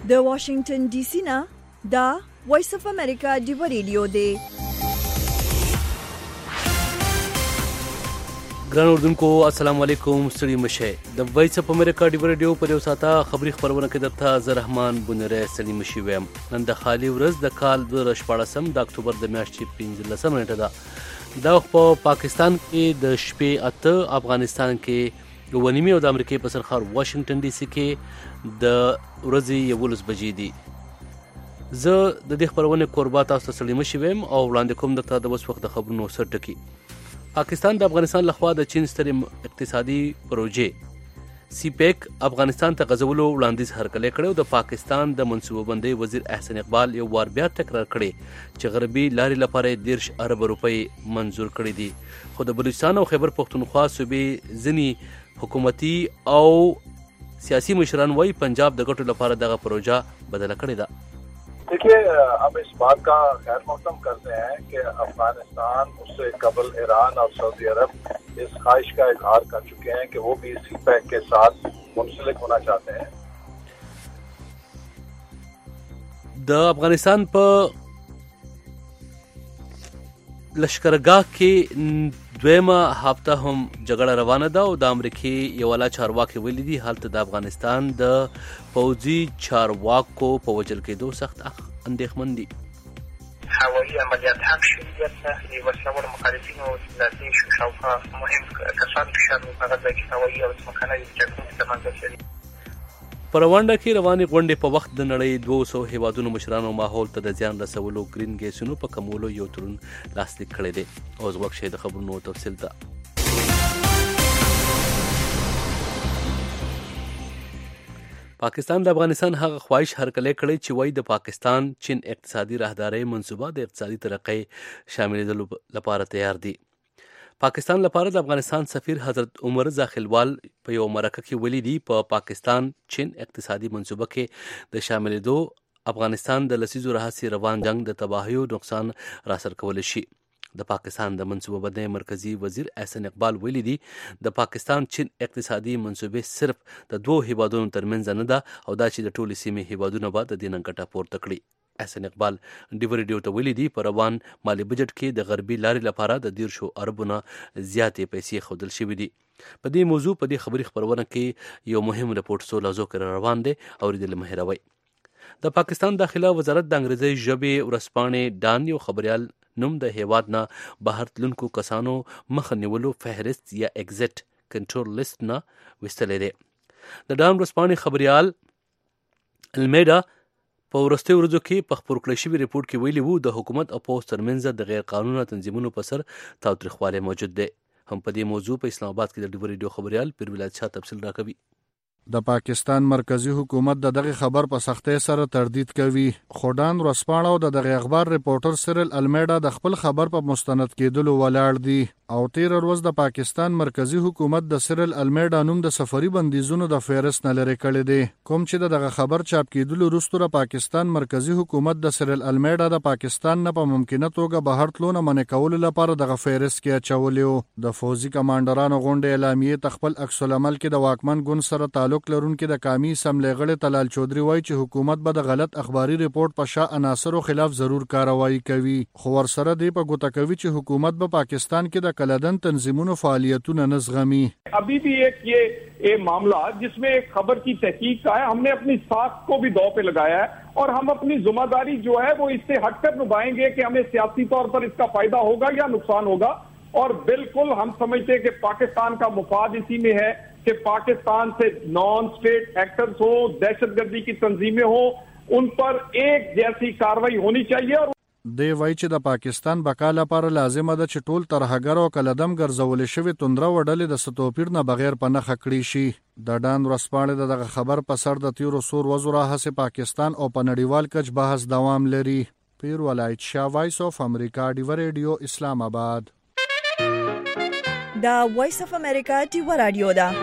د واشنگټن ډي سي نه دا وایس اف امریکا دی ریډیو دی. ګران اردوونکو السلام علیکم، ستړي مشه. د وایس اف امریکا دی ریډیو په یو ساعته خبری خبرونه کې درته زه رحمان بونره ستړي مشي ویم. نن د خالی ورځ د کال 2014 د اکتوبر د میاشتې 15 نیټه ده. دا په پاکستان کې د شپې 8، افغانستان کې 9 او د امریکای په سرخار واشنگټن ډي سي کې د ورځې 11 بجې دي. زه د دې خبرونه قربا تاسو ته ستړي مشي ویم او وړاندې کوم درته د اوس وخت د خبرونو سر ټکی. پاکستان د افغانستان لخوا د چین سترې اقتصادي پروژې سی پیک افغانستان ته غځولو وړاندیز هرکلی کړی او د پاکستان د منصوبه بندۍ وزیر احسن اقبال یو وار بیا تکرار کړی چې غربي لارې لپاره 10 ارب روپۍ منظور کړي دي. خو د بلوچستان او خیبر پختونخوا صوبې ځینې حکومتي او سیاسي مشران وايي پنجاب د ګټو لپاره دغه پروژه بدله کړې ده. देखिए, हम इस बात का खैर मकदम करते हैं कि अफगानिस्तान उससे कबल ईरान और सऊदी अरब इस ख्वाहिश का इजहार कर चुके हैं कि वो भी सी पैक के साथ मुंसलिक होना चाहते हैं. د افغانستان په لشکرګاه کې دویمه هفته هم جګړه روانه ده او د امریکای یو اعلی چارواکي ویلي دي هلته د افغانستان د پوځي چارواکو په وژل کېدو سخت اندېښمن دي. هوایی عملیات هم شدیت نه وسله‌وار مخالفینو لازم شو شاوخوا مهم کسان فشار هغه ځای کې هوایی او ځمکنۍ جګړې ترمنځ شوي. په روانډا کې روانې غونډې په وخت د نړۍ 200 هیوادونو مشرانو ماحول ته د زیان رسولو ګرین ګیسونو په کمولو یو تړون لاسلیک کړی دی. اوس وخت شي د خبرونو تفصیل ته. پاکستان د افغانستان هغه خواهش هرکلی کړی چې وایي د پاکستان چین اقتصادي راهدارۍ منصوبه د اقتصادي ترقۍ شاملېدلو لپاره تیار دی. پاکستان لپاره د افغانستان سفیر حضرت عمر زاخیلوال په یو مرکه کې ویلي دي په پاکستان چین اقتصادي منصوبه کې د شاملېدو افغانستان د لسیزو راهیسې روان جنگ د تباهیو نقصان راسر کولی شي. د پاکستان د منصوبه بندۍ مرکزی وزیر احسن اقبال ویلي دي د پاکستان چین اقتصادي منصوبې صرف د 2 هیوادونو ترمنځ نه ده او دا چې د ټولې سیمې هیوادونه به د دې نه ګټه پورته کړي. احسن اقبال ډیو ریډیو ته ویلي دي په روان مالی بجټ کې د غربي لارې لپاره د 10 اربونه زیاتې پیسې ښودل شوي دي. په دې موضوع په دې خبري خبرونه کې یو مهم رپورټ سولازو کې روان دی او ریدل مهروي. د پاکستان داخله وزارت د انګریزي ژبې ورځپاڼې ډان یو خبريال نوم د هیواد نه بهر تلونکو کسانو مخه نیولو فهرست یا ایگزیټ کنټرول لیست نه وستلې دی. د ډان ورځپاڼې خبريال المیډا په وروستیو ورځو کې په خپور کړی شوي ریپورټ کې ویلي وو د حکومت او پوځ ترمنځ د غیر قانوني تنظیمونو په سر تاوتریخوالی موجود دی. هم په دې موضوع په اسلام آباد کې د ډیو ریډیو خبريال پیرولاد شاه تفصیل راکوي. د پاکستان مرکزی حکومت د دغه خبر په سختۍ سره تردید کوي. خودان ورسپاڼه او د دغه اخبار ریپورټر سیرل المیډا د خپل خبر په مستند کېدلو ولاړ دي او 13 ورځ د پاکستان مرکزی حکومت د سیرل المیډا نوم د سفری بندیزونو د فهرست نه لري کړی دی. کوم چې دغه خبر چاپ کېدلو وروسته د پاکستان مرکزی حکومت د سیرل المیډا د پاکستان نه په ممکنه توګه بهر تلو نه منع کولو لپاره دغه فهرست کې اچولیو. د فوزي کمانډرانو غونډې اعلامیې تخپل عکس العمل کې د واکمن ګوند سره تعلق لرونکي د قومي اسمبلی غړي طلال چودري وایي چې حکومت به د غلط اخباري ریپورت په شا عناصرو خلاف ضرور کاروایی کوي. خو ورسره دی په ګوته کوي چې حکومت به پاکستان کې د کلدن تنظیمونو فعالیتونه نه زغمي. अभी भी ये मामला जिसमें एक खबर की तहकीक का है, हमने अपनी साख को भी दांव पे लगाया है और हम अपनी जिम्मेदारी जो है वो इससे हटकर निभाएंगे कि हमें सियासी तौर पर इसका फायदा होगा या नुकसान होगा. और बिल्कुल हम समझते हैं कि पाकिस्तान का मुफाद इसी में है कि पाकिस्तान से नॉन स्टेट एक्टर्स हो, दहशतगर्दी की तंजीमें हो, उन पर एक जैसी कार्रवाई होनी चाहिए. और دی وایي چې د پاکستان بقا لپاره لازمه ده چې ټول ترهګر او کلدم ګرځول شوي توندره وډلې د ستوپیر نه بغیر په نښه کړي شي. د ډان ورځپاڼې د دغه خبر په سر د 13 ورځو راهیسې پاکستان او په نړیوال کچ بحث دوام لري. پیر ولایت شاه، وایس اف امریکا ډیو ریډیو اسلام آباد. دا وایس اف امریکا ډیو رادیو ده.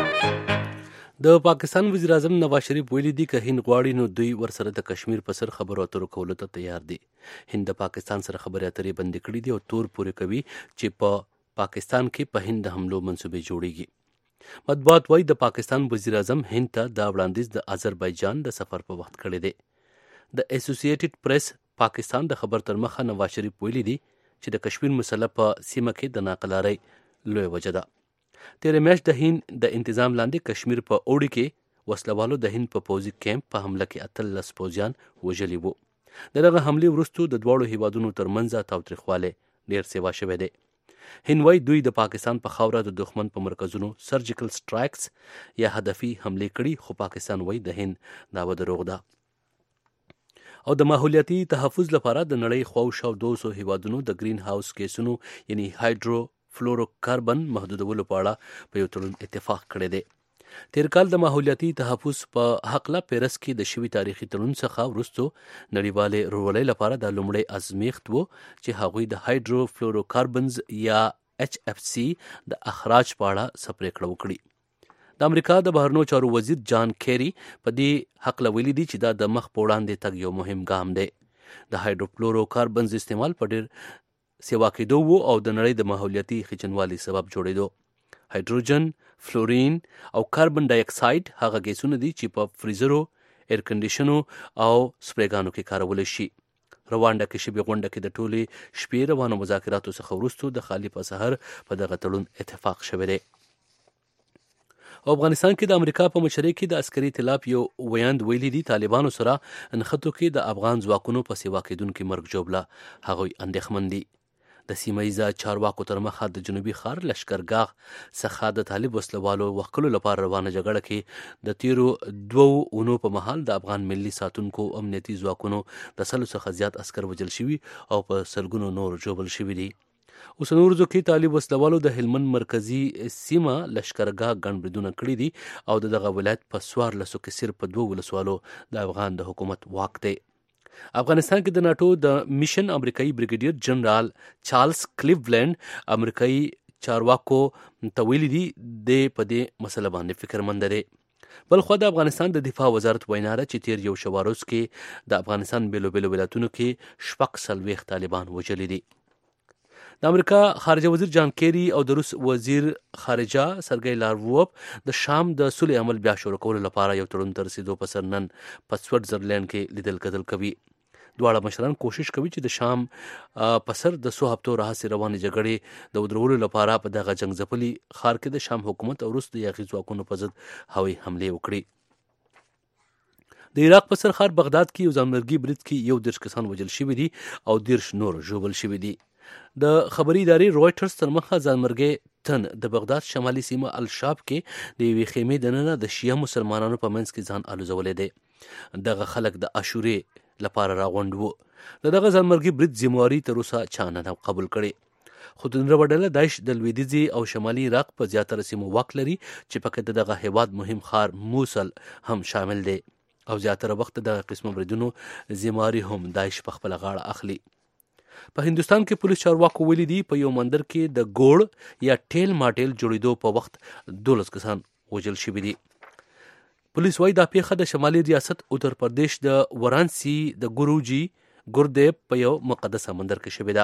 د پاکستان وزیر اعظم نواز شریف ویلي دي که هند غواړي نو دوی ورسره د کشمیر په سر خبرو اترو کولو ته تیار دي. هند د پاکستان سره خبرې اترې بندې کړې دي او تور پورې کوي چې په پاکستان کې په هند د حملو منصوبې جوړیږي. مطبوعات وايي د پاکستان وزیر اعظم هند ته دا وړاندیز د آذربایجان د سفر په وخت کړی دی. د اسوسییټډ پریس پاکستان د خبر تر مخه نواز شریف ویلي دی چې د کشمیر مسله په سیمه کې د ناقلارۍ لوی وجه ده. تیرې میاشت د هند د انتظام لاندې کشمیر په اوړي کې وسلوالو د هند په پوځي کیمپ په حمله کې 18 پوځیان وژلي وو. دغه حملې وروسته د دواړو هیوادونو ترمنځ تاوتریخوالی ډیر سیوا شوی دی. هند وايي دوی د پاکستان په خاوره د دښمن په مرکزونو سرجیکل سټرایکس یا هدفي حملې کړي، خو پاکستان وايي د هند دعوه دروغ ده. او د ماحولیاتي تحفظ لپاره د نړۍ خواوشا 200 هیوادونو د گرین هاوس ګیسونو یعنی هایدرو فلورو کاربن محدودولو په اړه په یو تړون اتفاق کړی دی. تیر کال د ماحولیاتي تحفظ په حقله پیرس کې د شوي تاریخي تړون څخه وروسته نړیوالې ورورولۍ لپاره د لومړی ازمیښت و چې هغوی د هایدرو فلورو کاربنز یا HFC د اخراج په اړه څه پریکړه وکړي. د امریکا د بهرنیو چارو وزیر جان کیری په دې حقله ویلي دی چې دا د مخ په وړاندې تګ یو مهم ګام دی. د هایدرو فلورو کاربنز استعمال په ډیر سیوا کېدو و او د نړۍ د ماحولیاتي خچنوالي سبب جوړېدو. هایدروجن، فلورین او کاربن ډای اکساید هغه ګیسونه دي چې په فریزرو، ایر کنډیشنو او سپریګانو کې کارول شي. روانډه کې شبي غونډه کې د ټولې شپې روانو مذاکراتو څخه وروسته د خالي په سحر په دغه تړون اتفاق شوی دی. افغانستان کې د امریکا په مشرۍ کې د عسکري ائتلاف یو ویاند ویلي دي طالبانو سره نښتو کې د افغان ځواکونو په سیوا کېدونکي مرګ ژوبله هغوی اندېښمن دي. د سیمه ییزه چارواکو تر مخه د جنوبي ښار لشکرګاه څخه د طالب وسلوالو وښکلو لپاره روانه جګړه کې د تیرو 2 اونو په مهال د افغان ملي ساتونکو امنیتي ځواکونو د 100 څخه زیات عسکر وژل شوي او په سلګونو نور ژوبل شوي دي. اوس نور ځکه طالب وسلوالو د هلمند مرکزی سیمه لشکرګاه ګڼ بریدونه کړي دي او دغه ولایت په 14 کې صرف په 2 ولسوالو د افغان د حکومت واک دی. افغانستان کې د ناتو د میشن امریکایي بریګیډیر جنرال چارلز کلیولینډ امریکایي چارواکو ته ویلي دي د په دې مسله باندې فکرمند دی. بلخو د افغانستان د دفاع وزارت وینا ده چې تیر یو شواروز کې د افغانستان بیلو بیلو ولایتونو کې 40 طالبان وژلي دي. د امریکا خارجه وزیر جان کیری او د روس وزیر خارجه سرګی لاروف د شام د صلح عمل بیا شروع کولو لپاره یو تړون ته رسیدو په سر نن په سویټزرلینډ کې لیدل کتل کوي. دواړه مشران کوشش کوي چې د شام په سر د 100 هفتو راهیسې روانې جګړې د ودرولو لپاره په دغه جنگ ځپلي ښار کې د شام حکومت او روس د یاغي ځواکونو په ضد هوایي حملې وکړي. د عراق په سر ښار بغداد کې یو ځانمرګي برید کې 11 کسان وژل شوي دي او 13 نور ژوبل شوي دي. د خبري ادارې رويټرز تر مخه ځانمرګي تن د بغداد شمالي سیمه الشاب کې د یوې خیمې دننه د شیعه مسلمانانو په منځ کې ځان الوزولی دی. دغه خلک د عاشورې لپاره راغونډ وو. دغه ځانمرګي برید ذمہواري تر اوسه چا نه قبول کړي. خو د نړیواله داعش د لویدیځي او شمالي عراق په زیاتره سیمو واک لري چې پکې دغه هیواد مهم ښار موصل هم شامل دی او زیاتره وخت دغه قسمه بریدونو ذمہواري هم داعش په خپل غاړه اخلي. په هندستان کې پولیس چارواکو ویلي دي په یو مندر کې د ګوړ یا ټیل ماټیل جوړېدو په وخت 12 کسان وژل شوي دي. پولیس وايي دا پیښه د شمالي ریاست اتر پردیش د ورانسی د ګوروجي ګوردیب په یو مقدس سمندر کې شوې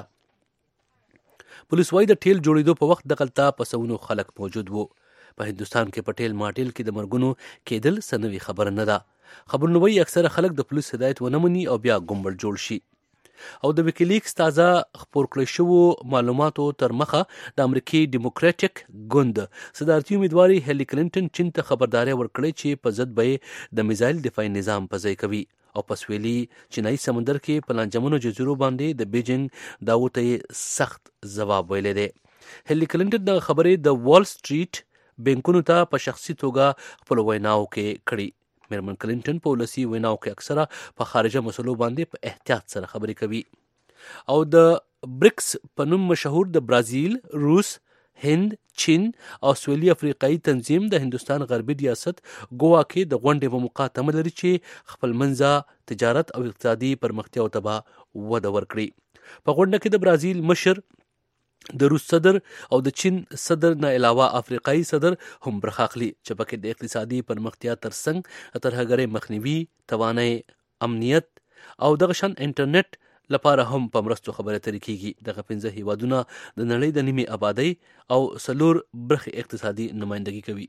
ده. پولیس وايي د ټیل جوړېدو په وخت دغلته په سونو خلک موجود وو. په هندستان کې په ټیل ماټیل کې د مرګونو کېدل سنوي خبره نه ده. خبرونه وايي اکثره خلک د پولیس هدایت ونه مني او بیا ګمبل جوړ شي. او د ویکیلیکس تازه خپور کړی شوو معلوماتو تر مخه د امریکای ډیموکراټیک ګوند صدارتي امیدواري هیلی کلینټن چین ته خبرداري ورکړې چې په ضد به د میزایل دفاعي نظام په ځای کوي او په سویلي چینایي سمندر کې په لانجمنو جزیرو باندې د بیجینګ داو ته سخت ځواب ویلی دی. هیلی کلینټن د خبرې د وال سټریټ بینکونو ته په شخصي توګه خپل ویناو کې کړي. میرمن کلینټن په ولسی ویناو کې اکثره په خارجه مسلو باندې په احتیاط سره خبرې کوي او د برکس په نوم مشهور د برازیل، روس، هند، چین او سویلي افریقایي تنظیم د هندستان غربي ریاست ګوا کې د غونډې په موقع تمه لري چې خپل منځه تجارت او اقتصادي پرمختیا او تبا وده ورکړي. په غونډه کې د برازیل مشر، د روس صدر او د چین صدر نه علاوه افریقایي صدر هم برخه اخلي چې پکې د اقتصادي پرمختیا ترڅنګ ترهګرۍ مخنیوي، توانایي، امنیت او دغه شان انټرنیټ لپاره هم په مرستو خبره اترې کیږي. دغه 15 هیوادونه د نړۍ د نیمې آبادی او 4 برخې اقتصادي نمائندګي کوي.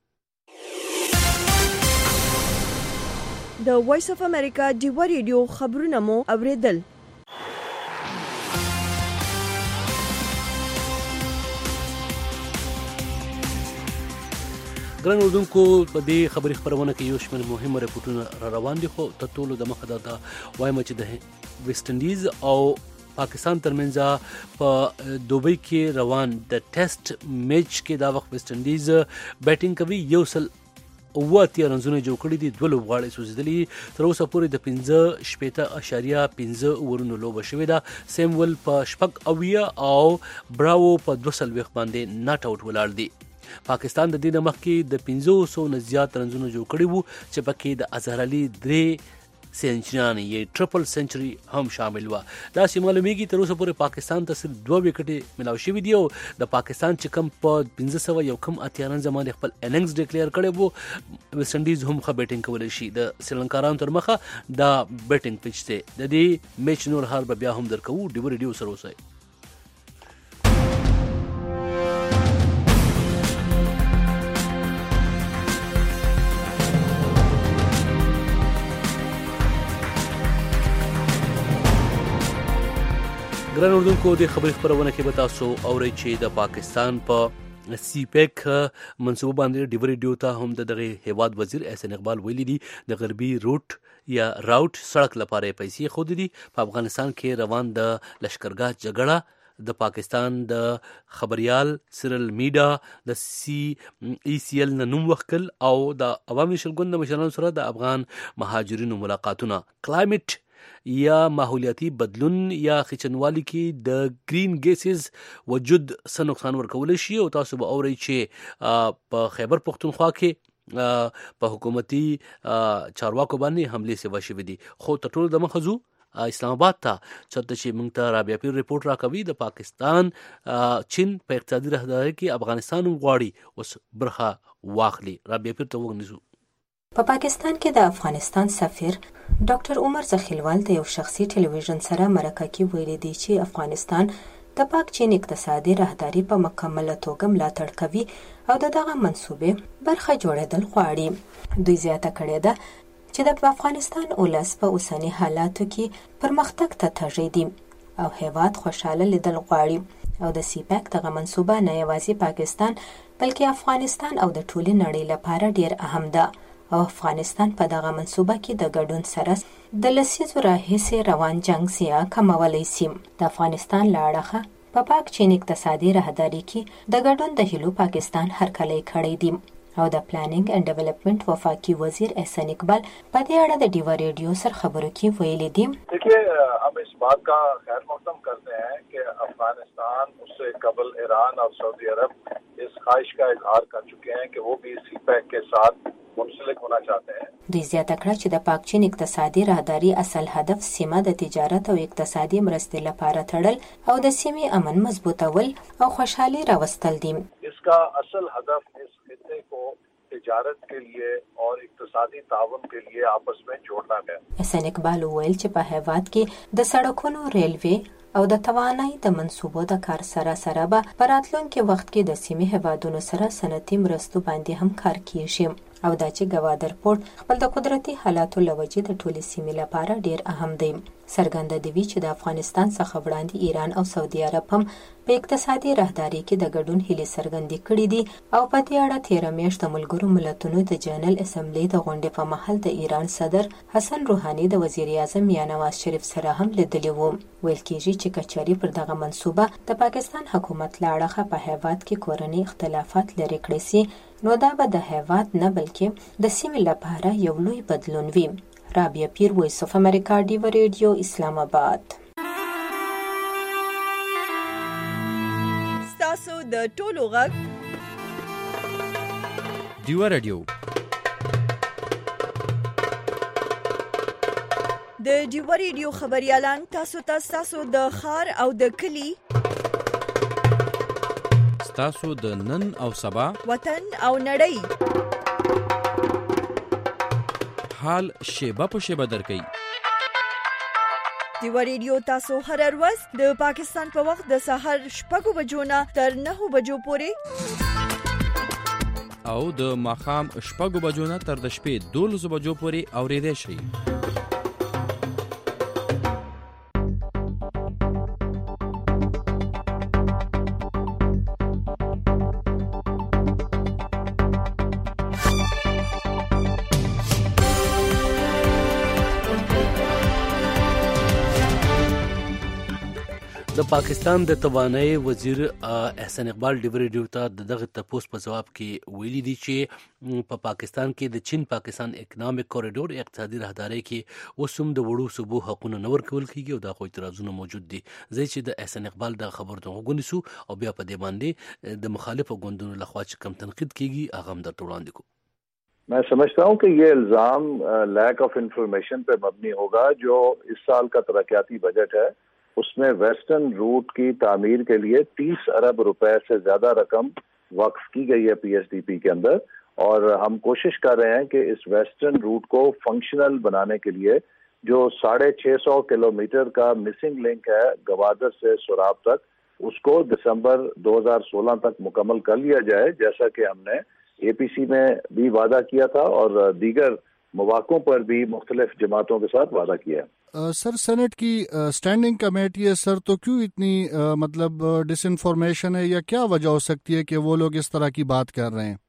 د وایس اف امریکا ډیوا ریډیو خبرونه مو اوریدل. ګران اردوونکو، په دې خبري خبرونه کې یو شمېر مهم رپورټونه را روان دي، خو تر ټولو د مخه دا وایم چې د ویسټ انډیز او پاکستان ترمنځ په دوبۍ کې روان د ټیسټ میچ کې دا وخت ویسټ انډیز بیټینګ کوي. 1 رنزونه جوړ کړي دي، 2 لوبغاړي سوځېدلي. تر اوسه پورې د 15.5 اوورونو لوبه شوې ده. سیمول په 6 او براوو په 2 باندې ناټ آوټ ولاړ دي. پاکستان د دې مخکې د 500 نه زیات رنزونه جوړ کړي وو چې پکې د اظهر علي 3 سنچریان یې ټریپل سنچري هم شامل و. دا چې معلومیږي تر اوسه پورې پاکستان ته صرف 2 وکټې ملاو شوي دي او د پاکستان چې کم په 1500 رنز باندې خپل اننګز ډیکلیئر کړی وو. ویسټ انډیز هم ښه بیټینګ کولی شي. د سریلانکارانو تر مخه دا بیټینګ پچ دی. د دې میچ نور حال به بیا هم درکوو. ډیو ریډیو سره اوسئ. ګران اردوونکو، د خبري خبرونه کې به تاسو اورئ چې د پاکستان په سی پیک منصوبه باندې ډیو ریډیو ته هم دغه هیواد وزیر احسان اقبال ویلي دي د غربي روټ یا راوټ سړک لپاره پیسې خود دي. په افغانستان کې روان د لشکرګاه جګړه د پاکستان د خبريال سیرل میډا د CECL نه نوم وکړ او د عوامي شلګوند د مشرانو سره د افغان مهاجرینو ملاقاتونه کلایمټ یا ماحولیاتي بدلون یا خچنوالي کې د گرین ګیسز وجود څه نقصان ورکولی شي. او تاسو به اورئ چې په خیبر پختونخوا کې په حکومتي چارواکو باندې حملې سوي شوې دي. خو تر ټولو د مخه ځو اسلام آباد ته چرته چې موږ ته رابعه پیر رپورټ راکوي. د پاکستان چین په اقتصادي راهداري کې افغانستان غواړي اوس برخه واخلي. رابعه پیر ته وګورئ. په پاکستان کې د افغانستان سفیر ډاکټر عمر زخیلوال د یو شخصي ټلویزیون سره مرکه کې ویلي دی چې افغانستان د پاک چین اقتصادي راهداري په مکمله توګه ملاتړ کوي او دغه منصوبې برخه جوړېدل غواړي. دوی زیاته کړې ده چې د افغانستان ولس په اوسني حالاتو کې پرمختګ ته تږي دي او هیواد خوشاله لیدل غواړي او د سی پیک دغه منصوبه نه یوازې پاکستان بلکې افغانستان او د ټولې نړۍ لپاره ډیر اهم ده او افغانستان په دغه منصوبه کې د ګډون سره د لسیزو راهیسې روان جنگ سیا کمولی شي. د افغانستان له اړخه په پاک چین اقتصادي راهداري کې د ګډون د هیلو پاکستان هرکلی کړی دی او د پلانینګ اینڈ ډیولپمنٹ وفاقي وزیر احسان اقبال په دې اړه د ډیوا ریډیو سره خبرو کې ویلي دي. देखिए, हम इस बात का खैर मकदम करते हैं कि अफगानिस्तान उससे कबल ईरान और सऊदी अरब इस ख्वाहिश का इजहार कर चुके हैं कि वो भी सी पैक के साथ منسلک होना चाहते हैं. دوی زیاته کړه چې د پاک چین اقتصادي راهداري اصل هدف سیمه د تجارت او اقتصادي مرستې لپاره تړل او د سیمې امن مضبوطول او خوشحالي راوستل دي. इसका असल हदफ इस खित्ते को تجارت के लिए और اقتصادي تعاون के लिए आपस में जोड़ना है. احسان اقبال ویل چې په هیواد کې د سړکونو، ریلوي او د توانایي د منصوبو د کار سره به په راتلونکي وخت کې د سیمې هیوادونو سره صنعتي مرستو باندې هم کار کیږي او دا چې ګوادر پورت خپل د قدرتي حالاتو لوجې د ټولې سیمې لپاره ډیر اهم دی. څرګنده دی چې د افغانستان څخه وړاندې ایران او سعودي عرب هم په اقتصادي راهداري کې د ګډون هیلې څرګندې کړې دي او په دې اړه 13 میاشت د ملګرو ملتونو د جنرال اسمبلی د غونډې په مهال د ایران صدر حسن روحاني د وزیر اعظم یا نواز شریف سره هم لیدلي وو. ویل کېږي چې کچاري پر دغه منصوبه د پاکستان حکومت له اړخه په هیواد کې کورني اختلافات لرې کړي سي نو دا به د هیواد نه بلکې د سیمې لپاره یو لوی بدلون وي. رابعه پیر، وایس اف امریکا، ډیوا ریډیو، اسلام آباد. ستاسو د ټولو غږ ډیوا ریډیو. د ډیوا ریډیو خبريالان تاسو ته د خار او د کلی ستاسو د نن او سبا وطن او نړۍ حال شیبه په شیبه درکې. دیوا ریډیو تاسو هر ورځ د پاکستان په وخت د سحر 6 بجو نه تر 9 بجو پورې او د ماخام 6 بجو نه تر د شپې 12 بجو پورې اوریدئ شئ. د پاکستان د توانایي وزیر احسان اقبال ډیو ریډیو ته دغه تپوس په جواب کې ویلي دي چې په پاکستان کې د چین پاکستان اکونومیک کوریډور اقتصادي راهداري کې وسوم د وړو صوبو حقوقونه نور کول کیږي او دا خو اعتراضونه موجود دي. زه چې د احسان اقبال د خبر ته وګونیسو او بیا په دې باندې د مخالفو ګوندونو لخوا چې کم تنقید کیږي هغه هم درته وړاندې کوم. मैं समझता हूँ कि ये इल्जाम लैक ऑफ इंफॉर्मेशन पे मबनी होगा. जो इस साल का तरक्याती बजट है उसमें वेस्टर्न रूट की तामीर के लिए 30 अरब रुपए से ज्यादा रकम वक्फ की गई है पीएसडीपी के अंदर, और हम कोशिश कर रहे हैं कि इस वेस्टर्न रूट को फंक्शनल बनाने के लिए जो 650 किलोमीटर का मिसिंग लिंक है गवादर से सोराब तक, उसको दिसंबर 2016 तक मुकम्मल कर लिया जाए, जैसा कि हमने एपीसी में भी वादा किया था और दीगर मौक़ों पर भी मुख्तलिफ जमातों के साथ वादा किया है. सर, सेनेट की स्टैंडिंग कमेटी है सर, तो क्यों इतनी मतलब डिसइंफॉर्मेशन है या क्या वजह हो सकती है कि वो लोग इस तरह की बात कर रहे हैं?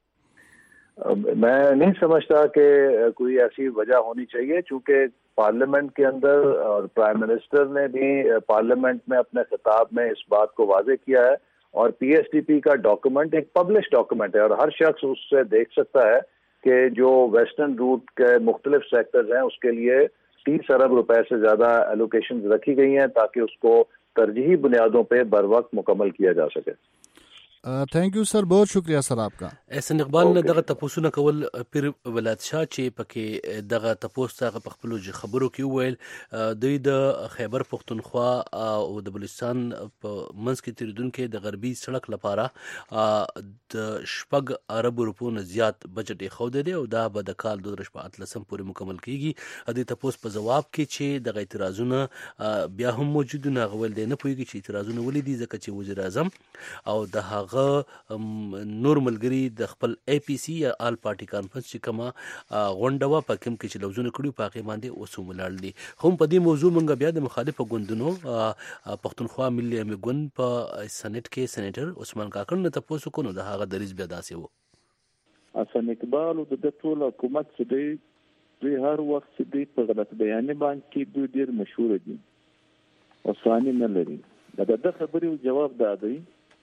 मैं नहीं समझता कि कोई ऐसी वजह होनी चाहिए, चूंकि पार्लियामेंट के अंदर और प्राइम मिनिस्टर ने भी पार्लियामेंट में अपने खिताब में इस बात को वाज़ेह किया है, और पीएसडीपी का डॉक्यूमेंट एक पब्लिश डॉक्यूमेंट है और हर शख्स उससे देख सकता है कि जो वेस्टर्न रूट के मुख्तलिफ सेक्टर्स हैं उसके लिए 30 अरब रुपए से ज्यादा एलोकेशन रखी गई हैं ताकि उसको तरजीही बुनियादों पे बर वक्त मुकम्मल किया जा सके. थैंक यू सर, बहुत शुक्रिया सर आपका. احسان اقبال نه دغه تپوسونه کول پیر ولایت شاه چې پکې دغه تپوس څخه په خپل خبرو کې ویل دوی د خیبر پختونخوا او د بلوچستان په منځ کې تیریدونکو د غربي سړک لپاره د 6 ارب روپو نه زیات بجټ یې خو دی او دا به د کال 2018 پورې مکمل کیږي. د تپوس په جواب کې چې د اعتراضونه بیا هم موجود نه غول دی نه پوهیږي چې اعتراضونه ولې دي، ځکه چې وزیر اعظم او د هغه نور ملګری د خپل اي پی سی یا آل پارټي کانفرنس چې کومه غونډه وا په کوم کې چې لوزونه کړیو په هغه باندې وسوم لاړ دي. خو په دې موضوع مونږ بیا د مخالفو ګوندونو پښتونخوا ملي امي ګوند په سېنات کې سېنیټر عثمان کاکړ نه تاسو کو نو د هغه دریز بیا داسې وو. احسان اقبال د ټول حکومت چې دوی هر وخت چې په غلط بیان باندې دوی ډیر مشهور دي او ثاني نه لري. دا د خبرې جواب دی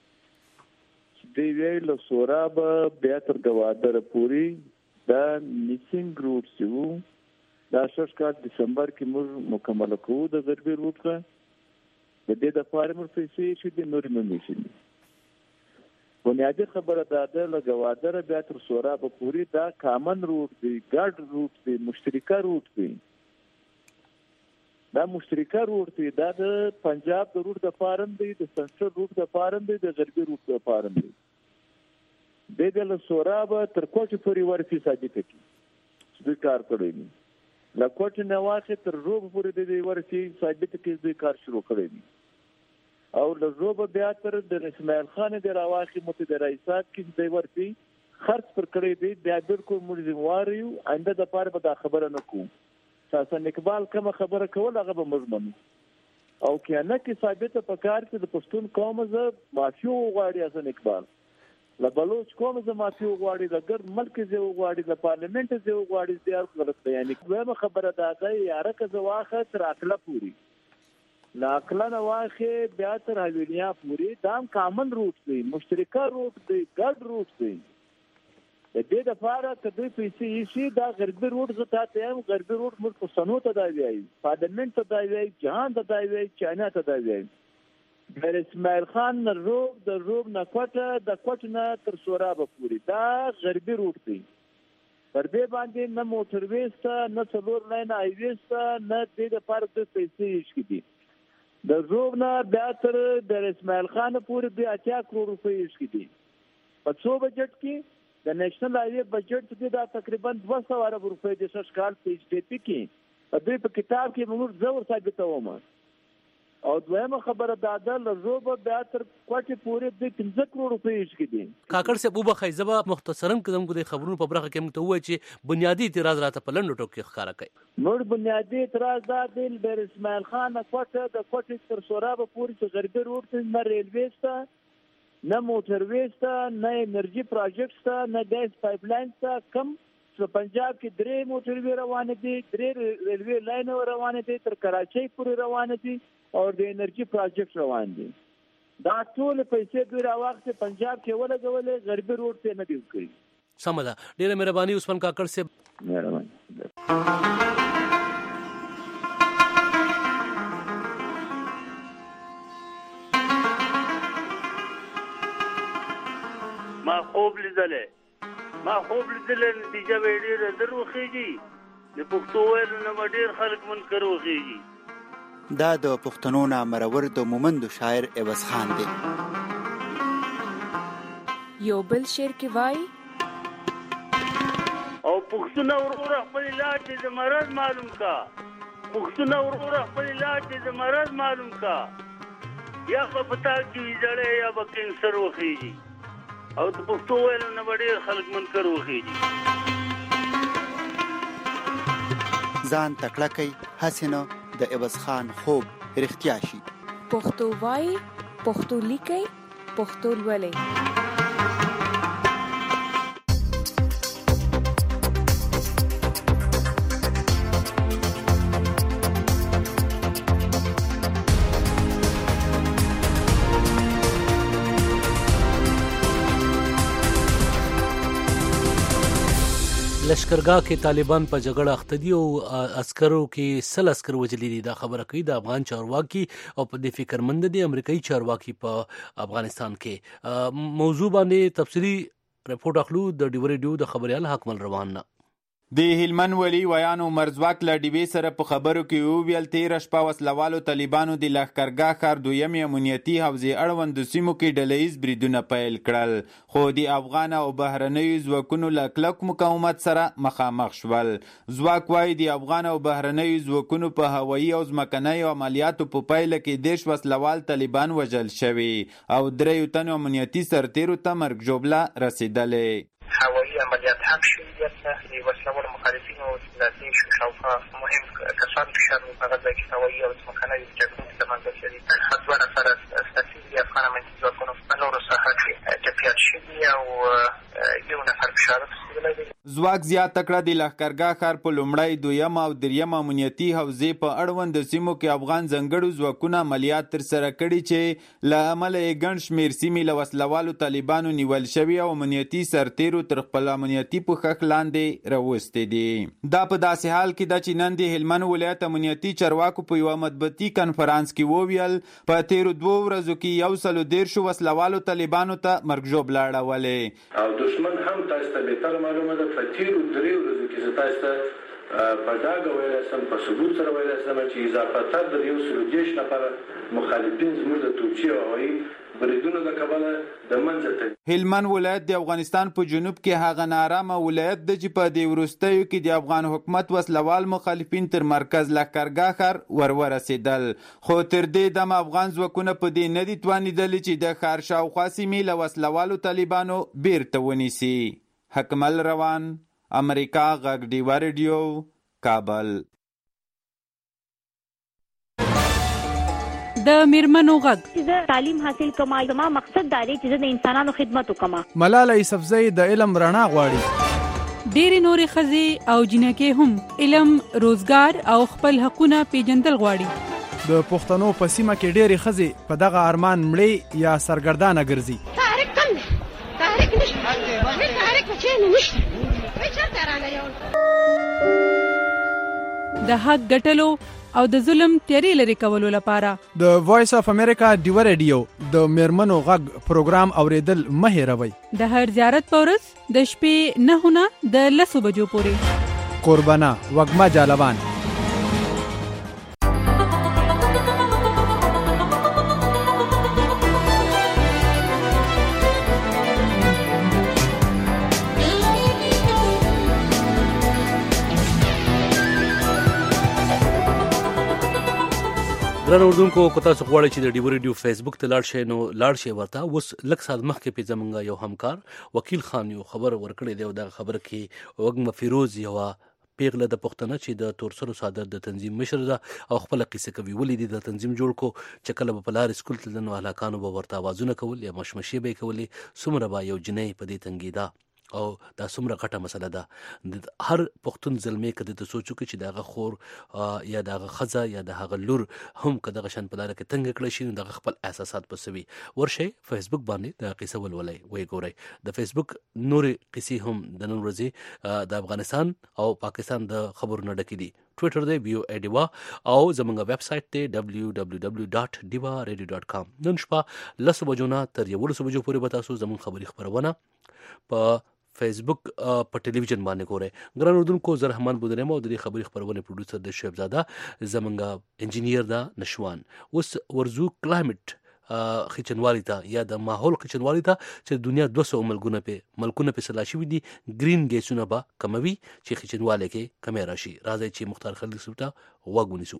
دی ویل سوراب بیا تر گوادر پوری دا میسنگ روٹ سی وو دا شش کال دسمبر کې موږ مکمل کوو د غربي روٹ کا د دې د فارمر پیسې چې د نور مې شي بنیادی خبره ده د گوادر بیا تر سوراب پوری دا کامن روٹ دی، ګډ روٹ دی، مشترکه روٹ دی. دا مشترکه روٹ دی، دا د پنجاب د روٹ د فارم دی، د سنټرل روٹ د فارم دی، د غربي روٹ د فارم دی. د سوراب تر کوټ پورې ورسي ثابت کی دوی کار کړی دي. لا کوټ نه واخه تر روب پورې د ورسي ثابت کی دوی کار شروع کړی دي. او له روب بیا تر د اسماعیل خان د راواخي متدرایسات کې د ورسي خرڅ پر کړی دي. بیا بالکل ملزم واریو انده د پاره به دا خبره نه کوم. احسان اقبال کوم خبره کول هغه به مضمون او کینه کې ثابته پکار چې د پښتون قوم ز مافیو غواړي. احسان اقبال له بلوچ قوم ز مافیو غواړي، د ګر ملک ز غواړي، د پارلیمنت ز غواړي. زیات غلط بیان کوي. خبره ده یاره که ز واخه تر اکله پوری لا اکله نه واخه بیا تر حویلیا پوری دام کامن روٹ دی، مشترکه روٹ دی، ګډ روٹ دی. د دې د فاره کدی پیسې شي دا غربي روټ زته ته غربي روټ موږ په سنو ته دی وی پارلیمنت ته دی وی جهان ته دی وی چاینا ته دی وی. د اسماعیل خان روب د روب نه کوټه د کوټ نه تر سوراب پوری دا غربي روټ دی. پر دې باندې نه موټر وېسته نه څلور لاین ایوېسته نه دې د فاره د پیسې شي دي. د روب نه بیا تر د اسماعیل خان پوری بیا 80 کروڑ روپۍ شي دي. په څو بجټ کې د نېشنل هایوے بجټ چې دا تقریبا 200 ارب روپۍ د شش کال په ایچ ډي پی کې په دې په کتاب کې موږ زور ثابتوم او دویمه خبره دا ده لږو به بیا تر کوټې پورې د 15 کروڑ روپۍ کې دي. کاکړ صاحب وبخښئ زه به مختصراً قدم د خبرونو په برخه کې موږ ته ووایي چې بنیادي اعتراض راته په لنډو ټکو کې ښکاره کړئ. نور بنیادي اعتراض دا دی بیر اسماعیل خان کوټه د کوټې تر سورابه پورې چې غربي روډ ته نه ریلوې شته نه موټروې شته نه انرژي پروجیکټ شته نه ګیس پایپ لاین شته. کم په پنجاب کې 3 موټروې روانې دي 3 ریلوې لاین روانې دي تر کراچۍ پورې روانې دي او د انرژي پروجیکټ روان دي. دا ټول پیسې دوی راوخته پنجاب کې ولګولې غربي روډ ته نه دی کړی. سم ده ډیره مهرباني عثمان کاکړ صاحب. مهرباني. ما خوب لیدلې نتیجه به ډېره در وخېږي د پښتو ویلو نه ډېر خلک منکر وخېږي. دا د پښتنو نامرور د مومندو شاعر عوض خان دی. یو بل شعر کې وایي او پښتنه ورور خپل علاج د مرض معلوم کا پښتنه ورور خپل علاج د مرض معلوم کا یا په پتا کې جړې یا به کینسر وخېږي او د پښتو ویلو نه ډېر خلک منکر وخېږي. ځان تکړه کوي هسې نه د عوض خان خوب رښتیا شي. پښتو وایي پښتو لیکي پښتو لولئ. لشکرګاه کې طالبان په جګړه اخته دي او عسکرو کې 100 عسکر وژلي دي. دا خبره کوي د افغان چارواکي او په دې فکرمند دي امریکایي چارواکي په افغانستان کې. موضوع باندې تفصیلی رپورټ اخلو د ډیو ریډیو د خبريال حکمل روان نه. د هلمند ولی ویانو مرزواک له ډیوې سره په خبرو کې وویل 13 شپه وسلوالو طالبانو د لښکرګاه ښار دویم امنیتي حوزې اړوندو سیمو کې ډلهییز بریدونه پیل کړل خو د افغان او بهرنیو ځواکونو له کلک مقاومت سره مخامخ شول. ځواک وایي د افغان او بهرنیو ځواکونو په هوایي او ځمکنیو عملیاتو په پایله کې 10 وسلوال طالبان وژل شوي او 3 تنو امنیتي سرتیرو ته مرګ ژوبله رسیدلې. هوایی عملیات هم شویت د وسلوال مخالفینو د دې شاوخوا مهم کسان فشار هغه ځای کې هوایی او ځمکنۍ جګړې ترمنځ شوي. هر 2 نفر ستاسي د افغان امنیتي ځواکونو په نورو ساحه کې ټپیات شوي او 1 نفر فشار رسېدلی. ځواک زیاته کړه د لښکرګاه ښار په لومړی 2 او 3 امنیتي حوزې په اړوند سیمو کې افغان ځانګړو ځواکونو عملیات ترسره کړي چې له امله یې ګڼ شمېر سیمې له وسلوالو طالبانو نیول شوي او امنیتي سرتیرو تر خپل امنیتي پوښښ لاندې راوستي دي. دا په داسې حال کې ده چې نن د هلمند ولایت امنیتي چارواکو په یوه مطبوعاتي کنفرانس کې وویل په تیرو 2 ورځو کې 113 وسلوالو طالبانو ته مرګ ژوبله اړولې او دشمن هم تاسو ته بهتر معلومه ده په تیرو 3 ورځو کې زه تاسو ته په ډاګه ویلی سم په ثبوت سره ویلی سم چې اضافه تر د 110 نفره مخالفین زموږ د توپچي او هوایي بریدونو د کبله د منځه تللي. هلمند ولایت د افغانستان په جنوب کې هغه نارامه ولایت دی چې په دې وروستیو کې د افغان حکومت وسلوال مخالفین تر مرکز لښکرګاه ښار ورسېدل خو تر دې دمه افغان ځواکونه په دې نه دي توانېدلي چې د ښار شاوخوا سیمې له وسلوالو طالبانو بیرته ونیسي. حکمل روان امریکا غږ ډیو ریډیو کابل. د میرمنو غږ زه تعلیم حاصل کوم زما مقصد دا دی چې د انسانانو خدمت وکم. ملاله یوسفزۍ د علم رڼا غواړي. ډېری نورې ښځې او جنکې هم علم روزګار او خپل حقونه پیژندل غواړي. د پښتنو په سیمه کې ډېرې ښځې په دغه ارمان مړې یا سرګردانه ګرځي. تحریک کم دی تحریک نشته تحریک چېرې نشته چېرته رانه د حق ګټلو او د ظلم تیارې لرې کولو لپاره د وایس اف امریکا ډیو ریډیو د میرمنو غږ پروګرام اوریدل مه هېروئ. د هر زیارت په ورځ د شپې 9 نه د 10 بجو پورې. قربانه وږمه جالبان. ګران اردوونکو کو تاسو غواړئ چې د ډیو ریډیو فیسبوک ته لاړ شئ نو لاړ شئ ورته. اوس لږ ساعت مخکې په زمونږ یو همکار وکیل خان یو خبر ورکړی دی او دا خبر کې وګم فیروز یو پیغله د پښتنه چې د تورسرو صادر د تنظیم مشر ده او خپل قصه کوي ولې د تنظیم جوړ کو چې کله په لار سکول تل نو هلاکانو به ورته आवाजونه کول یا مشمشي به کولې څومره به یو جنې په دې تنګیدا او دا څومره غټه مسله ده. هر پښتون زلمی کده ته سوچو کې چې دغه خور یا دغه خزه یا دغه لور هم کده غشن په لار کې تنګ کړی شي دغه خپل احساسات پسوي ورشي فیسبوک باندې د قصه ولولای وای ګورئ. د فیسبوک نور قصې هم د نن ورځې د افغانستان او پاکستان د خبرونو ډکې دي. ټویټر دی بیو ایډیوا او زمونږ ویب سټ دی www.divaradio.com. نن شپه 10 بجو نه تر 11 بجو پورې به تاسو زمونږ خبري خبرونه په فیسبوک په ټلویزیون باندې ګورئ. ګران اردوونکو زه رحمان بودریم او د دې خبري خبرونه پروډوسر د شعیب زاده زمونږ انجینیر دا نشوان. اوس ورزو کلایمټ خچنوالي ته یا د ماحول خچنوالي ته چې دنیا 200 ملکونه په سلاشي ودي گرین ګیسونه به کموي چې خچنوالي کې کمی راشي. راځي چې مختار خلک سوتا وګونیسو.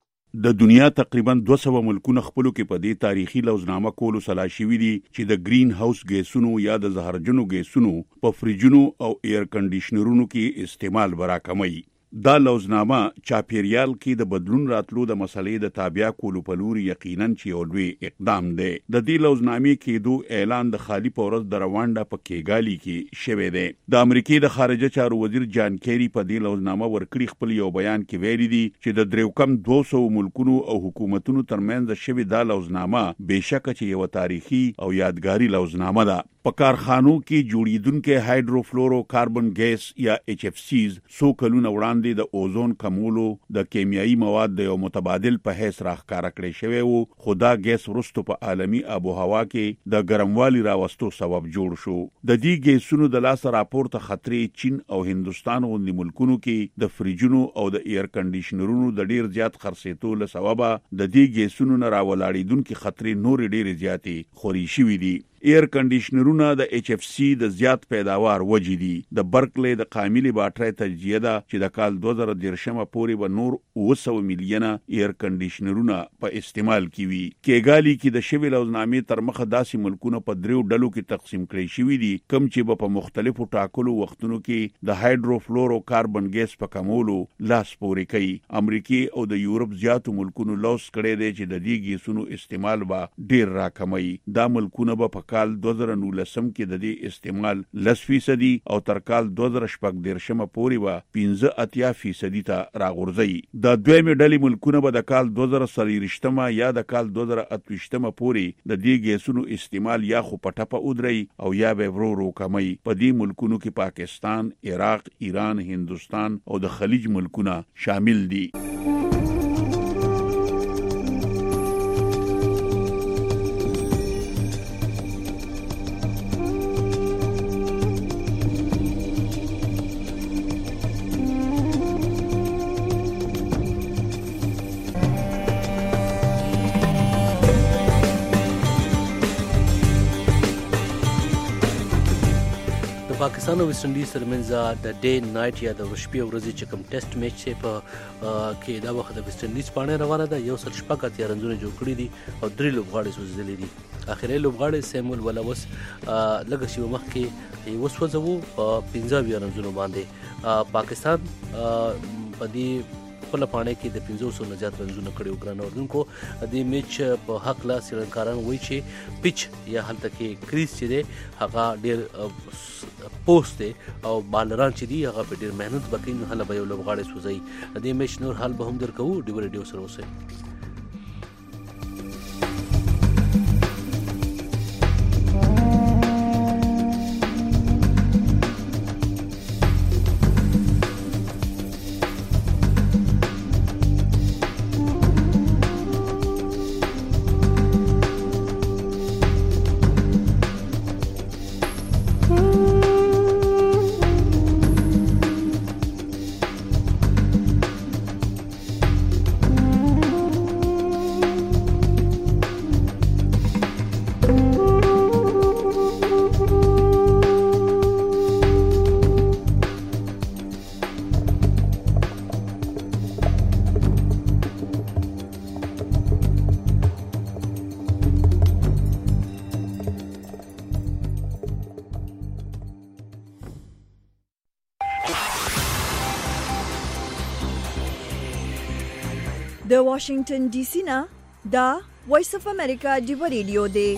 د دنیا تقریبا 200 ملکونه خپلو کې په دې تاریخي لوزنامه کولو سلاشي دي چې د گرین هاوس ګیسونو یا د زهرجنو ګیسونو په فریجونو او ایر کنډیشنرونو کې استعمال برا کموي. دا لوزنامه چاپیریال کې د بدلون راتلو د مسلې د تابع کولو په لور یقینا چې یو لوی اقدام دی. د دې لوزنامې کې اعلان د خالی پورز د روانډا په کېګالي کې شوی دی. د امریکای د خارجه چارو وزیر جان کیری په دې لوزنامه ورکړي خپل یو بیان کې ویلي دي چې د دریوکم 200 ملکونو او حکومتونو ترمنځ شوی دا لوزنامه بهشکه چې یو تاریخي او یادګاری لوزنامه ده. په کارخانو کې جوړیدونکو هایدروفلورو کاربن ګیس یا HFCs سو کلونه وړاندې د اوزون کمولو د کیمیاوي مواد د یو متبادل په حیث راښکاره کړی شوی وو، خو دا ګیس وروسته په عالمي آب و هوا کې د ګرموالي راوستو سبب جوړ شو. د دې ګیسونو د لاسه راپورته خطرې چین او هندستان غوندي ملکونو کې د فریجونو او د ایر کنډیشنرونو د ډیر زیات خرڅېدو له سببه د دې ګیسونو نه راولاړېدونکي خطرې نور ډیر زیاتې خوري شوي دي. ایر کنډیشنرونه د HFC د زیات پیداوار وجې دي. د برکلی د قاملي باټرۍ تجزیه ده چې د کال 2013 پورې به نور 900 میلیونه ایر کنډیشنرونه په استعمال کې وي. کېګالي کې د شوی لوزنامې تر مخه داسې ملکونه په 3 ډلو کې تقسیم کړي شوي دي کوم چې په مختلفو ټاکلو وختونو کې د هایدروفلورو کاربن ګیس په کمولو لاس پورې کوي. امریکای او د یورپ زیاتو ملکونو لوس کړي دي چې د دې ګیسونو استعمال به ډیر راکموي. دا ملکونه به په کال 2019 کې د دې استعمال 10% او تر کال 2014 پورې به 15% ته راغورځي. د دویمه ډلې ملکونه به د کال 2023 یا د کال 2028 پورې د دې ګیسونو استعمال یا خو په ټپه ودري او یا به ورو کمي. په دې ملکونو کې پاکستان، عراق، ایران، هندستان او د خلیج ملکونه شامل دي. پاکستان او ویسټ انډیز ترمنځ د ډے نایټ یا د شپې او ورځې چې کوم ټیسټ میچ په کې دا وخت د ویسټ انډیز پاڼې روانه ده. یو سل شپږ اتیا رنونه جوړ کړي دي او 3 لوبغاړي سوځېدلي دي. اخري لوبغاړي سیمول ولوس لږ شی مخکې یو وسوځو په 15 رنونو باندې. پاکستان په دې خپل پاڼه کې د 500 نه زیات رنونه کړي. ګران اردوونکو د میچ په حق لا سیلانکاران وایي چې پچ یا هلته کې کریز چې دی هغه ډیر پوسټ دی او بالران چې دی هغه په ډیر مهنت وکړي نو هله به یو لوبغاړی سوځي. د میچ نور حال به هم درکو. ډیو ریډیو سره اوسئ. د واشنگټن ډي سي نه دا وایس اف امریکا ډیو ریډیو دی.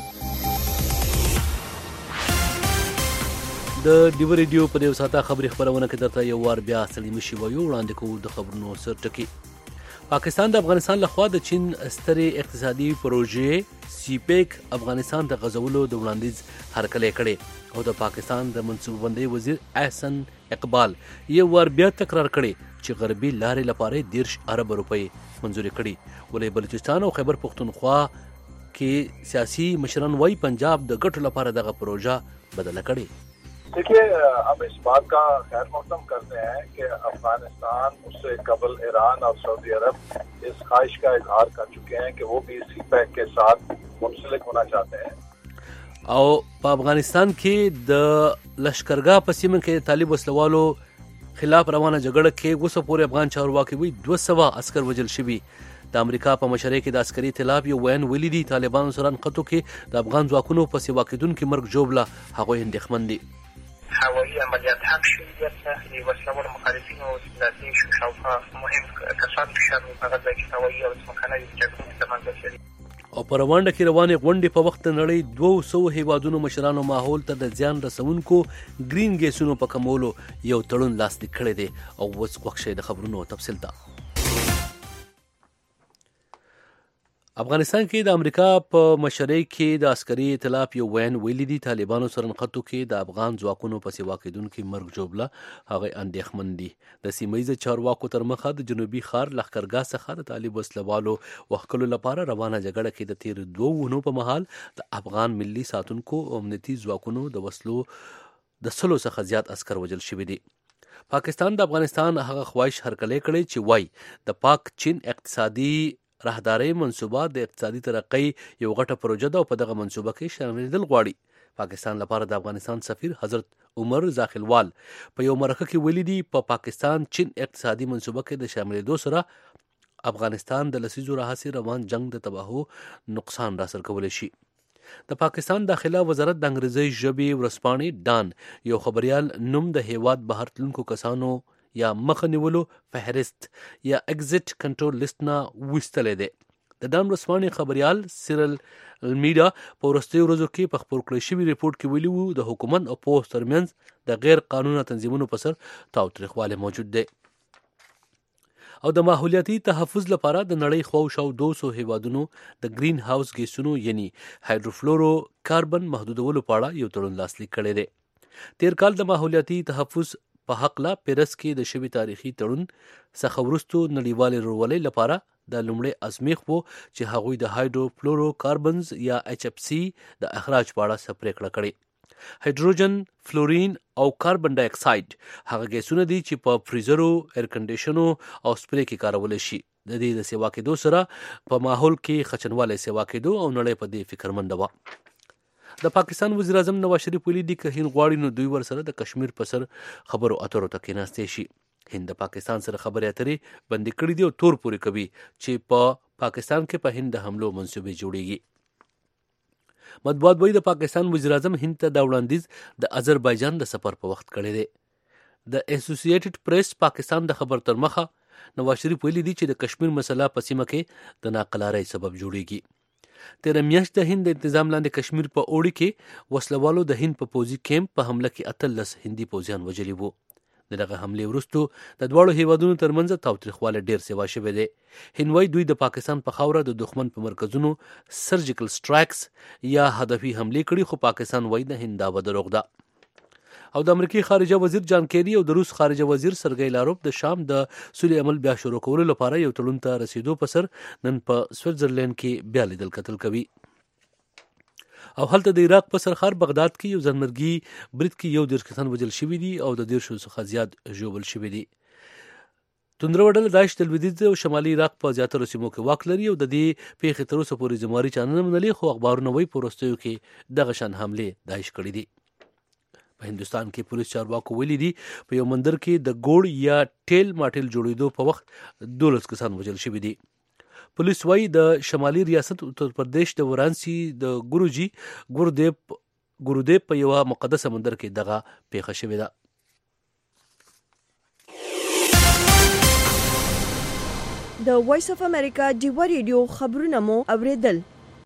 د ډیو ریډیو په یو ساعته خبري خبرونه کې درته یو وار بیا سلیمي شي وایو. وړاندې کوو د خبرونو سرټکی. پاکستان د افغانستان لخوا د چین سترې اقتصادي پروژې سیپیک افغانستان د غزولو د وړاندیز هرکلی کړي او د پاکستان د منصوبه بندۍ وزیر احسن اقبال یو وار بیا تکرار کړي چې غربي لارې لپاره 10 ارب روپۍ منځوري کړي. ولې بلوچستان او خیبر پختونخوا کې سیاسي مشران وايي پنجاب د ګټو لپاره دغه پروژه بدله کړي. देखिए, हम इस बात का खैर मकदम करते हैं कि अफगानिस्तान उससे कबल ईरान और सऊदी अरब इस ख्वाहिश का इजहार कर चुके हैं कि वो भी सीपैक के साथ मुंसलिक होना चाहते हैं. او په افغانستان کې د لشکرګاه په سیمه کې طالب وسلوالو خلاف روانه جګړه کې وسو پورې افغان چارواکي وي 200 عسكر وژل شوي. د امریکا په مشرۍ کې د عسکري ائتلاف یو وین ویلي دي طالبانو سره نقطو کې د افغان ځواکونو په سیوا کېدونکو مرګ جوړله هغوی اندېښمن دي. هوایی عملیات هم شوي دلته د وسلوالو مخالفینو سیاسي شاوخوا مهم کسان فشار هغه ځای کې هوایی او ځمکنۍ جګړو ته منځ شوي او په روانډه کې روانې غونډې په وخت نړۍ 200 هیوادونو مشرانو ماحول ته د زیان رسونکو گرین ګیسونو په کمولو یو تړون لاسلیک کړی دی. او اوس وخت شي د خبرونو تفصیل ته. افغانستان کې د امریکا په مشرۍ کې د عسکري ائتلاف یو وین ویلي دي طالبانو سره نقطو کې د افغان ځواکونو په سیوا کېدونکو مرګ جوړله هغه اندېښمن دي. د سیمایي چارواکو تر مخه د جنوبي ښار لښکرګاه څخه د طالب وسلوالو وښکلو لپاره روانه جګړه کې د تیر 2 ونو په مهال د افغان ملي ساتونکو او امنیتي ځواکونو د وسلو د 100 څخه زیات عسكر وژل شوي دي. پاکستان د افغانستان هغه خواهش هرکلی کړی چې وای د پاک چین اقتصادي راهداري منصوبه د اقتصادي ترقۍ یو غټه پروژه ده او په دغه منصوبه کې شاملېدل غواړي. پاکستان لپاره د افغانستان سفیر حضرت عمر زاخلوال په یو مرکه کې ویلي دي په پاکستان چین اقتصادي منصوبه کې د شاملېدو سره افغانستان د لسیزو راهیسې روان جنگ د تباهو نقصان راسره کولی شي. د پاکستان داخله وزارت د انګریزي ژبې ورځپاڼې ډان یو خبريال نوم د هیواد بهر تلونکو کسانو یا مخه نیولو فهرست یا ایگزیټ کنټرول لیست نه وستلې ده. د ډان ورځپاڼې خبريال سیرل المیډا په وروستیو ورځو کې په خپور کړی شوی ریپورت کې ویلي وو د حکومت او پوسټ ترمنځ د غیر قانوني تنظیمونو په سر تاوتریخوالی موجود دی. او د ماحولیاتي تحفظ لپاره د نړۍ خواوشاو 200 هیوادونو د گرین هاوس ګیسونو یعنی هایدروفلورو کاربن محدودولو په اړه یو تړون لاسلیک کړی دی. تیر کال د ماحولیاتي تحفظ په حق لا پیرس کې د شوی تاریخي تړون څخه ورستو نړیوال رولې لپاره د لومړی ازمیخ وو چې هغوی د هایدروفلورو کاربنز یا HFC د اخراج په اړه پریکړه کړې. هایدروجن، فلورین او کاربن ډای اکساید هغه ګیسونه دي چې په فریزرو، ایر کنډیشنو او سپری کې کارول شي. د دې د سیوا کېدو سره په ماحول کې خچنواله سیوا کېدو او نړۍ په دې فکرمند و. د پاکستان وزیر اعظم نواز شریف ویلي دي که هند غواړي نو دوی ورسره د کشمیر په سر خبرو اترو ته کېناستې شي. هند د پاکستان سره خبرې اترې بندي کړې دي او تور پورې کوي چې په پاکستان کې په هند د حملو منصوبې جوړیږي. مطبوعات وایي د پاکستان وزیر اعظم هند ته دا وړاندیز د آذربایجان د سفر په وخت کړی دی. د اسوسییټډ پریس پاکستان د خبر تر مخه نواز شریف ویلي دي چې د کشمیر مسله په سیمه کې د ناقلارۍ سبب جوړیږي. تیر میاشت د هند د تنظیم لاندې کشمیر په اوړي کې وسلوالو د هند په پوځي کیمپ په حمله کې 18 هندي پوځیان وژلي وو. دغه حمله وروسته د دواړو هیوادونو ترمنځ تاوتریخوالی ډیر سیوا شوی دی. هند وايي دوی د پاکستان په خاوره د دښمن په مرکزونو سرجیکل سټرایکس یا هدفي حمله کړي خو پاکستان وايي د هند دا دروغ ده. او د امریکای خارجه وزیر جان کیری او د روس خارجه وزیر سرګی لاروف د شام د سولې عمل بیا شروع کولو لپاره یو تړون ته رسیدو په سر نن په سویټزرلند کې بیا لیدل کتل کوي. او هلته د عراق په سرخار بغداد کې یو ځانمرګي برید کې 11 کسان وژل شوي دي او د 10 څخه زیات ژوبل شوي دي. توندروډل داعش د لویدیځ او شمالي عراق په زیاتره سیمو کې واک لري او د دې پیښې تر اوسه پورې زماري چانه نه منلي خو اخبارونه وایي په وروستیو کې دغه شان حمله داعش کړې دي. په هندستان کې پولیس چارواکو ویلي دي په یو مندر کې د ګوړ یا ټیل ماټیل جوړېدو په وخت 12 کسان وژل شوي دي. پولیس وايي د شمالي ریاست اتر پردیش د ورانسی د ګورودیپ په یو مقدسه مندر کې دغه پیښه شوې ده. د وایس اف امریکا ډیوا ریډیو خبرونه مو اوریدل.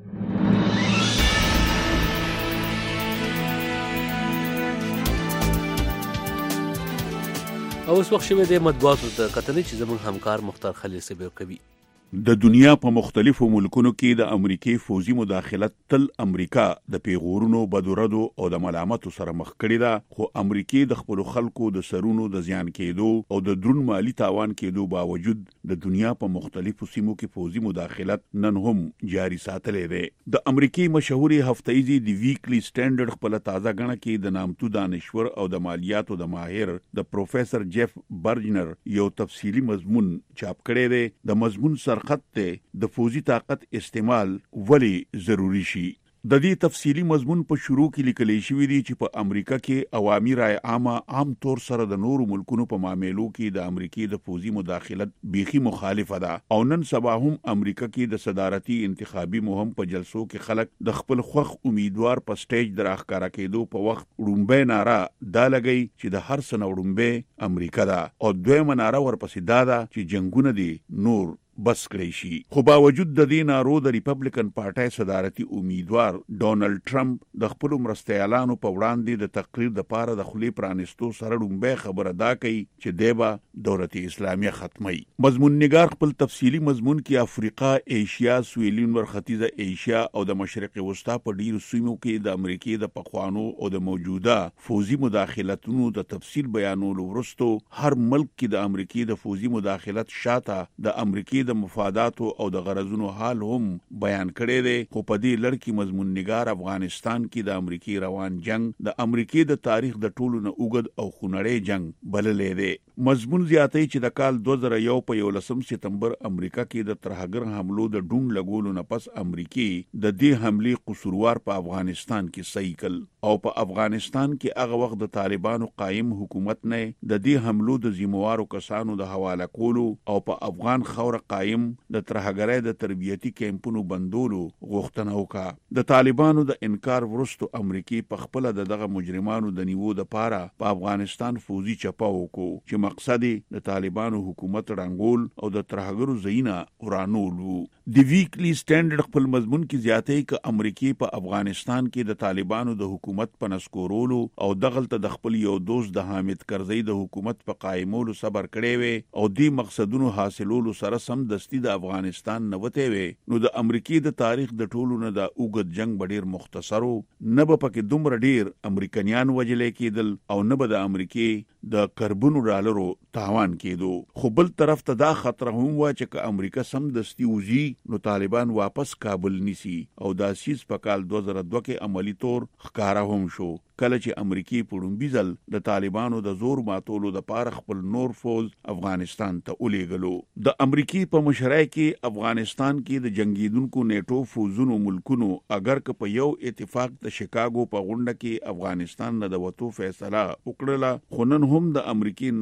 او اوس وخت شوی د مطبوعاتو ته کتنې چې زموږ همکار مختار خلیل سبیو کوي. د دنیا په مختلفو ملکونو کې د امریکای فوزي مداخلت تل امریکا د پیغورونو بدوردو او د ملامتو سره مخ کړی ده، خو امریکای د خپل خلکو د سرونو د زیان کېدو او د درون مالی تاوان کېدو باوجود د دنیا په مختلفو سیمو کې فوزي مداخلت نن هم جاری ساتلې ده. د امریکای مشهوري هفتهیزي د ویکلی سټانډرډ خپل تازه غنه کې د نامتو دانشور او د مالیاتو د ماهر د پروفیسور جیف برجنر یو تفصیلی مضمون چاپ کړی دی. د مضمون سر خط ته د فوزي طاقت استعمال ولی ضروری شي. د دې تفصیلی مضمون په شروع کې لیکل شوی دی چې په امریکا کې عوامي رائے عام طور سره د نورو ملکونو په معاملو کې د امریکای د فوزي مداخلت بیخي مخالفه ده، او نن سبا هم امریکا کې د صدارتي انتخابي مهم په جلسو کې خلک د خپل خوښ امیدوار په سټیج دراښکارا کېدو په وخت وړومبه ناره دا لګي چې د هر سنه وړومبه امریکا ده، او دویمه ناره ورپسې دا ده چې جنگونه دي نور بس کړی شي. خو باوجود د دې نارو د ریپبلیکن پارټای صدارتي امیدوار ډونالد ټرمپ د خپل مرستیالانو په وړاندې د تقریر د پاره د خلی پرانستو سره ډومبه خبره دا کوي چې دیبا دولت اسلامیه ختمي. مضمون نگار خپل تفصیلی مضمون کې افریقا، ایشیا، سویلي ختیځه ایشیا او د مشرق وسطا په ډیرو سیمو کې د امریکای د پخوانو او د موجوده فوزي مداخلتونو د تفصیل بیانولو وروسته هر ملک کې د امریکای د فوزي مداخلت شاته د امریکای د مفاداتو او د غرضونو حال هم بیان کړی دی. خو په دې لړ کې مضمون نگار افغانستان کې د امریکای روان جنگ د امریکای د تاریخ د ټولو نه اوږد او خونړی جنگ بللی دی. مضمون زیاتوي چې د کال 2001 په 11 سپتمبر امریکا کې د ترهګر حملو د ډون لګولو نه پس امریکای د دې حملې قصوروار په افغانستان کې صحیح کړ، او په افغانستان کې هغه وخت د طالبانو قائم حکومت نه د دې حملو د ذمہوارو کسانو د حواله کولو او په افغان خوره قائم د ترهګرۍ د تربیتي کیمپونو بندولو غوښتنه وکړه. د طالبانو د انکار وروسته امریکای په خپل دغه مجرمانو د نیوو د پاره په افغانستان فوزي چپا وکړو چې مقصد د طالبانو حکومت رنګول او د ترهګرو زینا ورانول وو. د ویکلی سټانډرډ خپل مضمون کې زیاتې ک امریکای په افغانستان کې د طالبانو د حکومت په نسکورولو او دغلت د خپل یو دوست د حامد کرزی د حکومت په قائمولو صبر کړی وي او د مقصدونو حاصلولو سره سم دستی د افغانستان نوته وي. نو د امریکای د تاریخ د ټولو نه د اوږد جنگ ډیر مختصرو، نه به پکې دومره ډیر امریکایان وجل کېدل او نه به د امریکای د کربونو ډالرو تاوان کېدو. خو بل طرف ته دا خطر هم و چې امریکا سم دستی وزي نو طالبان واپس کابل نیسی، او دا سیس په کال 2002 کې عملی طور ښکارا هم شو کله چې امریکای په لومبي ځل د طالبانو د زور ماتولو د پاره خپل نور فوج افغانستان ته ولېږلو. د امریکای په مشرۍ کې افغانستان کې د جنگیدونکو نیټو فوزونو ملکونو اگر که په یو اتفاق د شیکاګو په غونډه کې افغانستان نه د وټو فیصله وکړه، خو نن هم د امریکای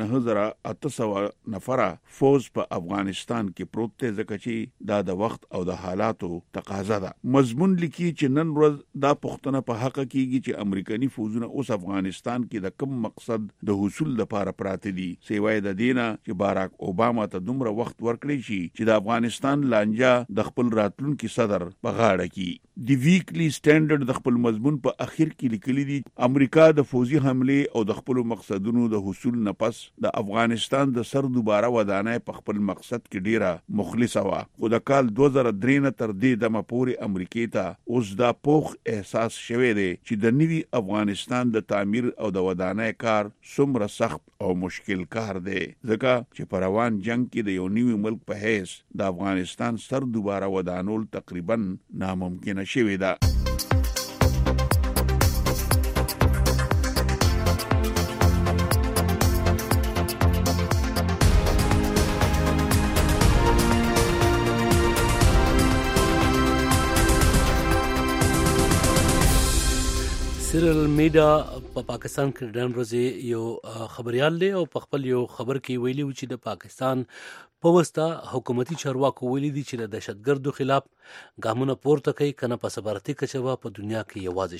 9800 نفره فوج په افغانستان کې پروت دی، ځکه چې دا د وخت او د حالاتو تقاضا ده. مضمون لیکي چې نن ورځ دا پښتنه په حق کېږي چې امریکایي فوجونه اوس افغانستان کې د کوم مقصد د حصول لپاره پراته دي، سیوای د دینه چې باراک اوباما ته دومره وخت ورکړي شي چې د افغانستان لانجه د خپل راتلونکي صدر په غاړه کې. دی ویکلی سټانډرډ د خپل مضمون په اخر کې لیکلي دي امریکا د فوزي حمله او د خپل مقصدونو د حصول نه پس د افغانستان د سر دوباره ودانه په خپل مقصد کې ډیره مخلصه و. خو د کال 2003 نه تر دې دمه پورې امریکای ته اوس دا پوخ احساس شوه دی چې د نوي افغانستان د تعمیر او د ودانه کار څومره سخت او مشکل کار دی، ځکه چې په روان جنگ کې د یو نوي ملک په حیث د افغانستان سر دوباره ودانول تقریبا ناممکن شوی ده. سیرل میډا په پاکستان کې ډن ورځې یو خبريال دی او په خپل یو خبر کې ویلي و چې د پاکستان په وستا حکومتي چارواکو ویلي دي چې د دهشتګردو خلاف ګامونه پورته کوي کنه په صبرتي کچوا په دنیا کې یوازې شي.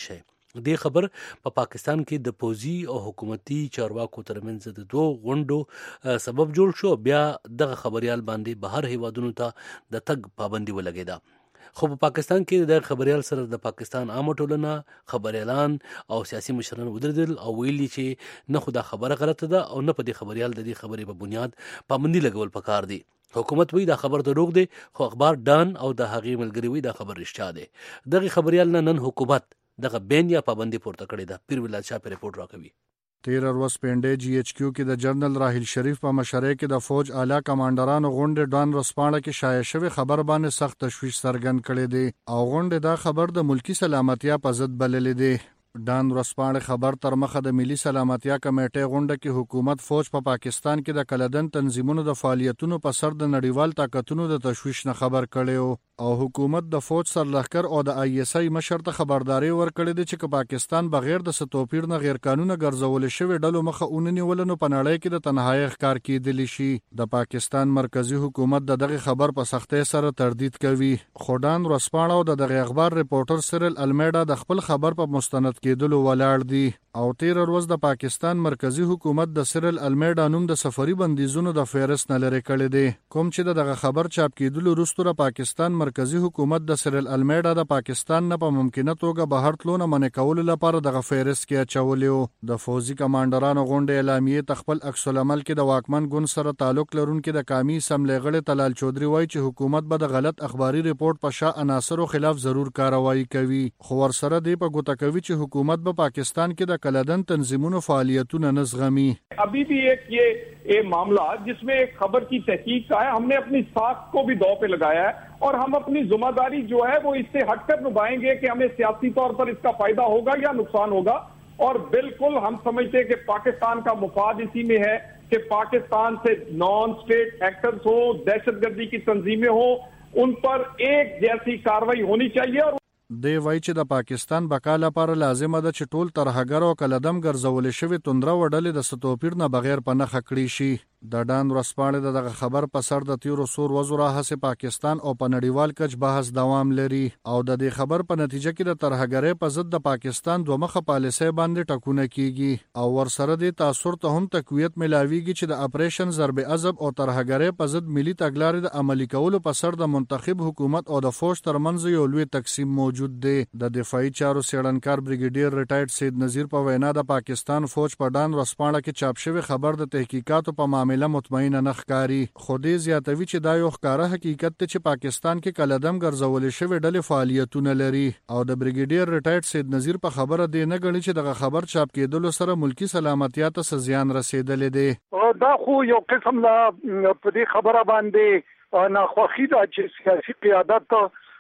دې خبر په پاکستان کې د پوځي او حکومتي چارواکو ترمنځ د دوه غونډو سبب جوړ شو. بیا دغه خبريال باندې بهر هیوادونو ته د تګ پابندي ولګېده. خو په پاکستان کې د خبريال سره د پاکستان عامه ټولنه، خبريالان او سیاسي مشران ودرېدل او ویلي چې نه خو دا خبره غلطه ده او نه په دې خبريال د دې خبرې په بنیاد پابندي لګول پکار دي. حکومت وی دا خبر دروغ دی، خو اخبار ډان او د هغې ملګری وی دا خبر رښتیا دی. دغه خبريال نن حکومت دغه بین یا پابندي پورته کړې ده. پیر ولایت شاه پر رپورټ راکوي. 13 ورځ پنډه جی ایچ کیو کې د جنرال راحیل شریف په مشرۍ کې د فوج اعلی کمانډرانو غونډه ډان رسپانه کې شایع شوی خبر باندې سخت تشویش څرګند کړی دی او غونډه دا خبر د ملکی سلامتیا په ضد بللې دی. ډان رسپانه خبر تر مخه د ملي سلامتیا کمیټې غونډه کې حکومت فوج په پاکستان کې د کلدن تنظیمونو د فعالیتونو په سر د نړیوال طاقتونو د تشویش نه خبر کړي او حکومت د فوج سرلښکر او د آی اس آی مشر ته خبرداري ورکړې ده چې پاکستان بغیر د ستوپیر نه غیر قانوني ګرځول شوی ډلو مخه اوننی ولنو په نړۍ کې د تنهایی ښکار کېدلی شي. د پاکستان مرکزی حکومت دغه خبر په سختۍ سره تردید کوي. خدان رسپانه او دغه اخبار ریپورټر سیرل المیډا د خپل خبر په مستند کېدلو ولاړ دي او 13 ورځ د پاکستان مرکزی حکومت د سیرل المیډا نوم د سفری بندیزونو د فهرست نه لري کړی دی. کوم چې دغه خبر چاپ کېدلو وروسته پاکستان مرکزی حکومت د سیرل المیډا د پاکستان نه په ممکنه توګه بهر تلو نه منع کولو لپاره دغه فهرست کې اچولیو. د فوزي کمانډرانو غونډې اعلامیه تخپل عکس العمل کې د واکمن ګوند سره تعلق لرونکي د قومي اسمبلی غړي طلال چودري وایي چې حکومت به د غلط اخباري ریپورت په شا عناصرو خلاف ضرور کاروایی کوي. خو ورسره دی په ګوته کوي چې حکومت به پاکستان کې د کلدن تنظیمونو فعالیتونه نه زغمي. अभी भी एक ये मामला जिसमें एक खबर की तहकीक का है, हमने अपनी साख को भी दांव पे लगाया है और हम अपनी जिम्मेदारी जो है वो इससे हटकर निभाएंगे कि हमें सियासी तौर पर इसका फायदा होगा या नुकसान होगा. और बिल्कुल हम समझते हैं कि पाकिस्तान का मुफाद इसी में है कि पाकिस्तान से नॉन स्टेट एक्टर्स हो, दहशतगर्दी की तंजीमें हो, उन पर एक जैसी कार्रवाई होनी चाहिए. और دی وای چې د پاکستان بقا لپاره لازمه ده چې ټول ترهګر او کلدم ګرځول شوی توندره وډلې د ستوپیر نه بغیر په نخ کړی شي. د ډان رسپانه دغه خبر په سر د 13 سور وزرا هڅه پاکستان او په نړیوال کچ بحث دوام لري او د دې خبر په نتیجه کې د ترهګرۍ په ضد د پاکستان دوه مخه پالیسۍ باندې ټکونه کیږي او ورسره د تاثیر ته هم تقویت ملاويږي چې د اپریشن ضرب عذاب او ترهګرۍ په ضد ملي تګلارې د عملي کولو په سر د منتخب حکومت او د فوج ترمنځ یو لوی تقسیم موجود دی. د دفاعي چارو سیړنکار بریګیډیر ریټایرډ سید نذیر په وینا د پاکستان فوج په ډان رسپانه کې چاپ شوی خبر د تحقیقاتو په معاملې مطمئن نه ښکاری. خو دې زیاتوي چې دا یو ښکاره حقیقت دی چې پاکستان کې کلدم ګرځول شوی ډلې فعالیتونه لري او د بریګیډیر ریټایرډ سید نذیر په خبره دی نه غړي چې دغه خبر چاپ کېدلو سره ملکی سلامتیا ته زیان رسیدلې دی. دا خو یو قسم لا په دې خبره باندې ناخوښي ده چې سیاسي قیادت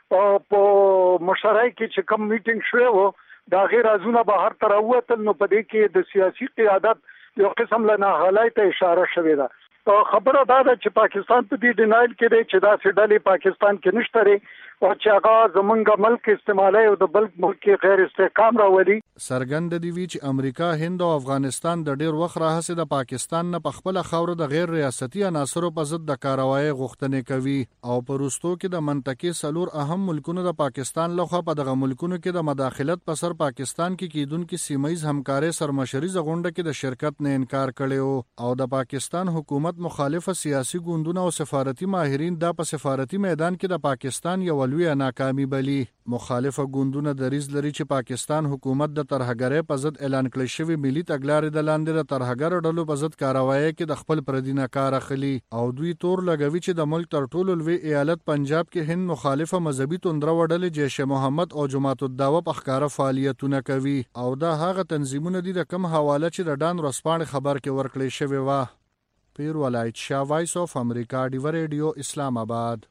په مشرۍ کې چې کوم میټینګ شوی و دا غیر ازونه بهر تر ووتل نو په دې کې د سیاسي قیادت یو قسم له ناهلای ته اشاره شوې ده. خبره دا ده چې پاکستان په دې ډینایل کې دی چې دا سډلې پاکستان کې نشته لري او چې هغه زمونږ ملک استعمالي او د بل ملک کې غیر استحکام راولي. سرګند دی وی چې امریکا، هند او افغانستان د ډیر وخت راهسه د پاکستان نه په خپل خاور د غیر ریاستي عناصرو په ضد د کاروایی غوښتنې کوي او پروستو کې د منطقي سلور اهم ملکونو د پاکستان لخوا په دغه ملکونو کې د مداخلت په سر پاکستان کې کیدونکو سیمایي همکارۍ سرمشري غونډه کې د شرکت نه انکار کړي او د پاکستان حکومت مخالفه سیاسي ګوندونه او سفارتي ماهرین د په سفارتي میدان کې د پاکستان یو لوی ناکامي بلی. مخالفه ګوندونه دریځ لري چې پاکستان حکومت د ترهګرۍ په ضد اعلان کړی شوی ملي تګلارې د لاندې د ترهګر ډلو په ضد کاروایی کې د خپل پردینه کار اخلي او دوی تور لګوي چې د ملک تر ټولو لوی ایالت پنجاب کې هند مخالفه مذهبي توندره وډلې جیش محمد او جماعت الدعوه په ښکارا فعالیتونه کوي او دا هغه تنظیمونه دي د کم حواله چې د ډان رسپانه خبر کې ورکړی شوی و. پیر ولایت شاه، وایس اف امریکا، ډیو ریډیو، اسلام آباد.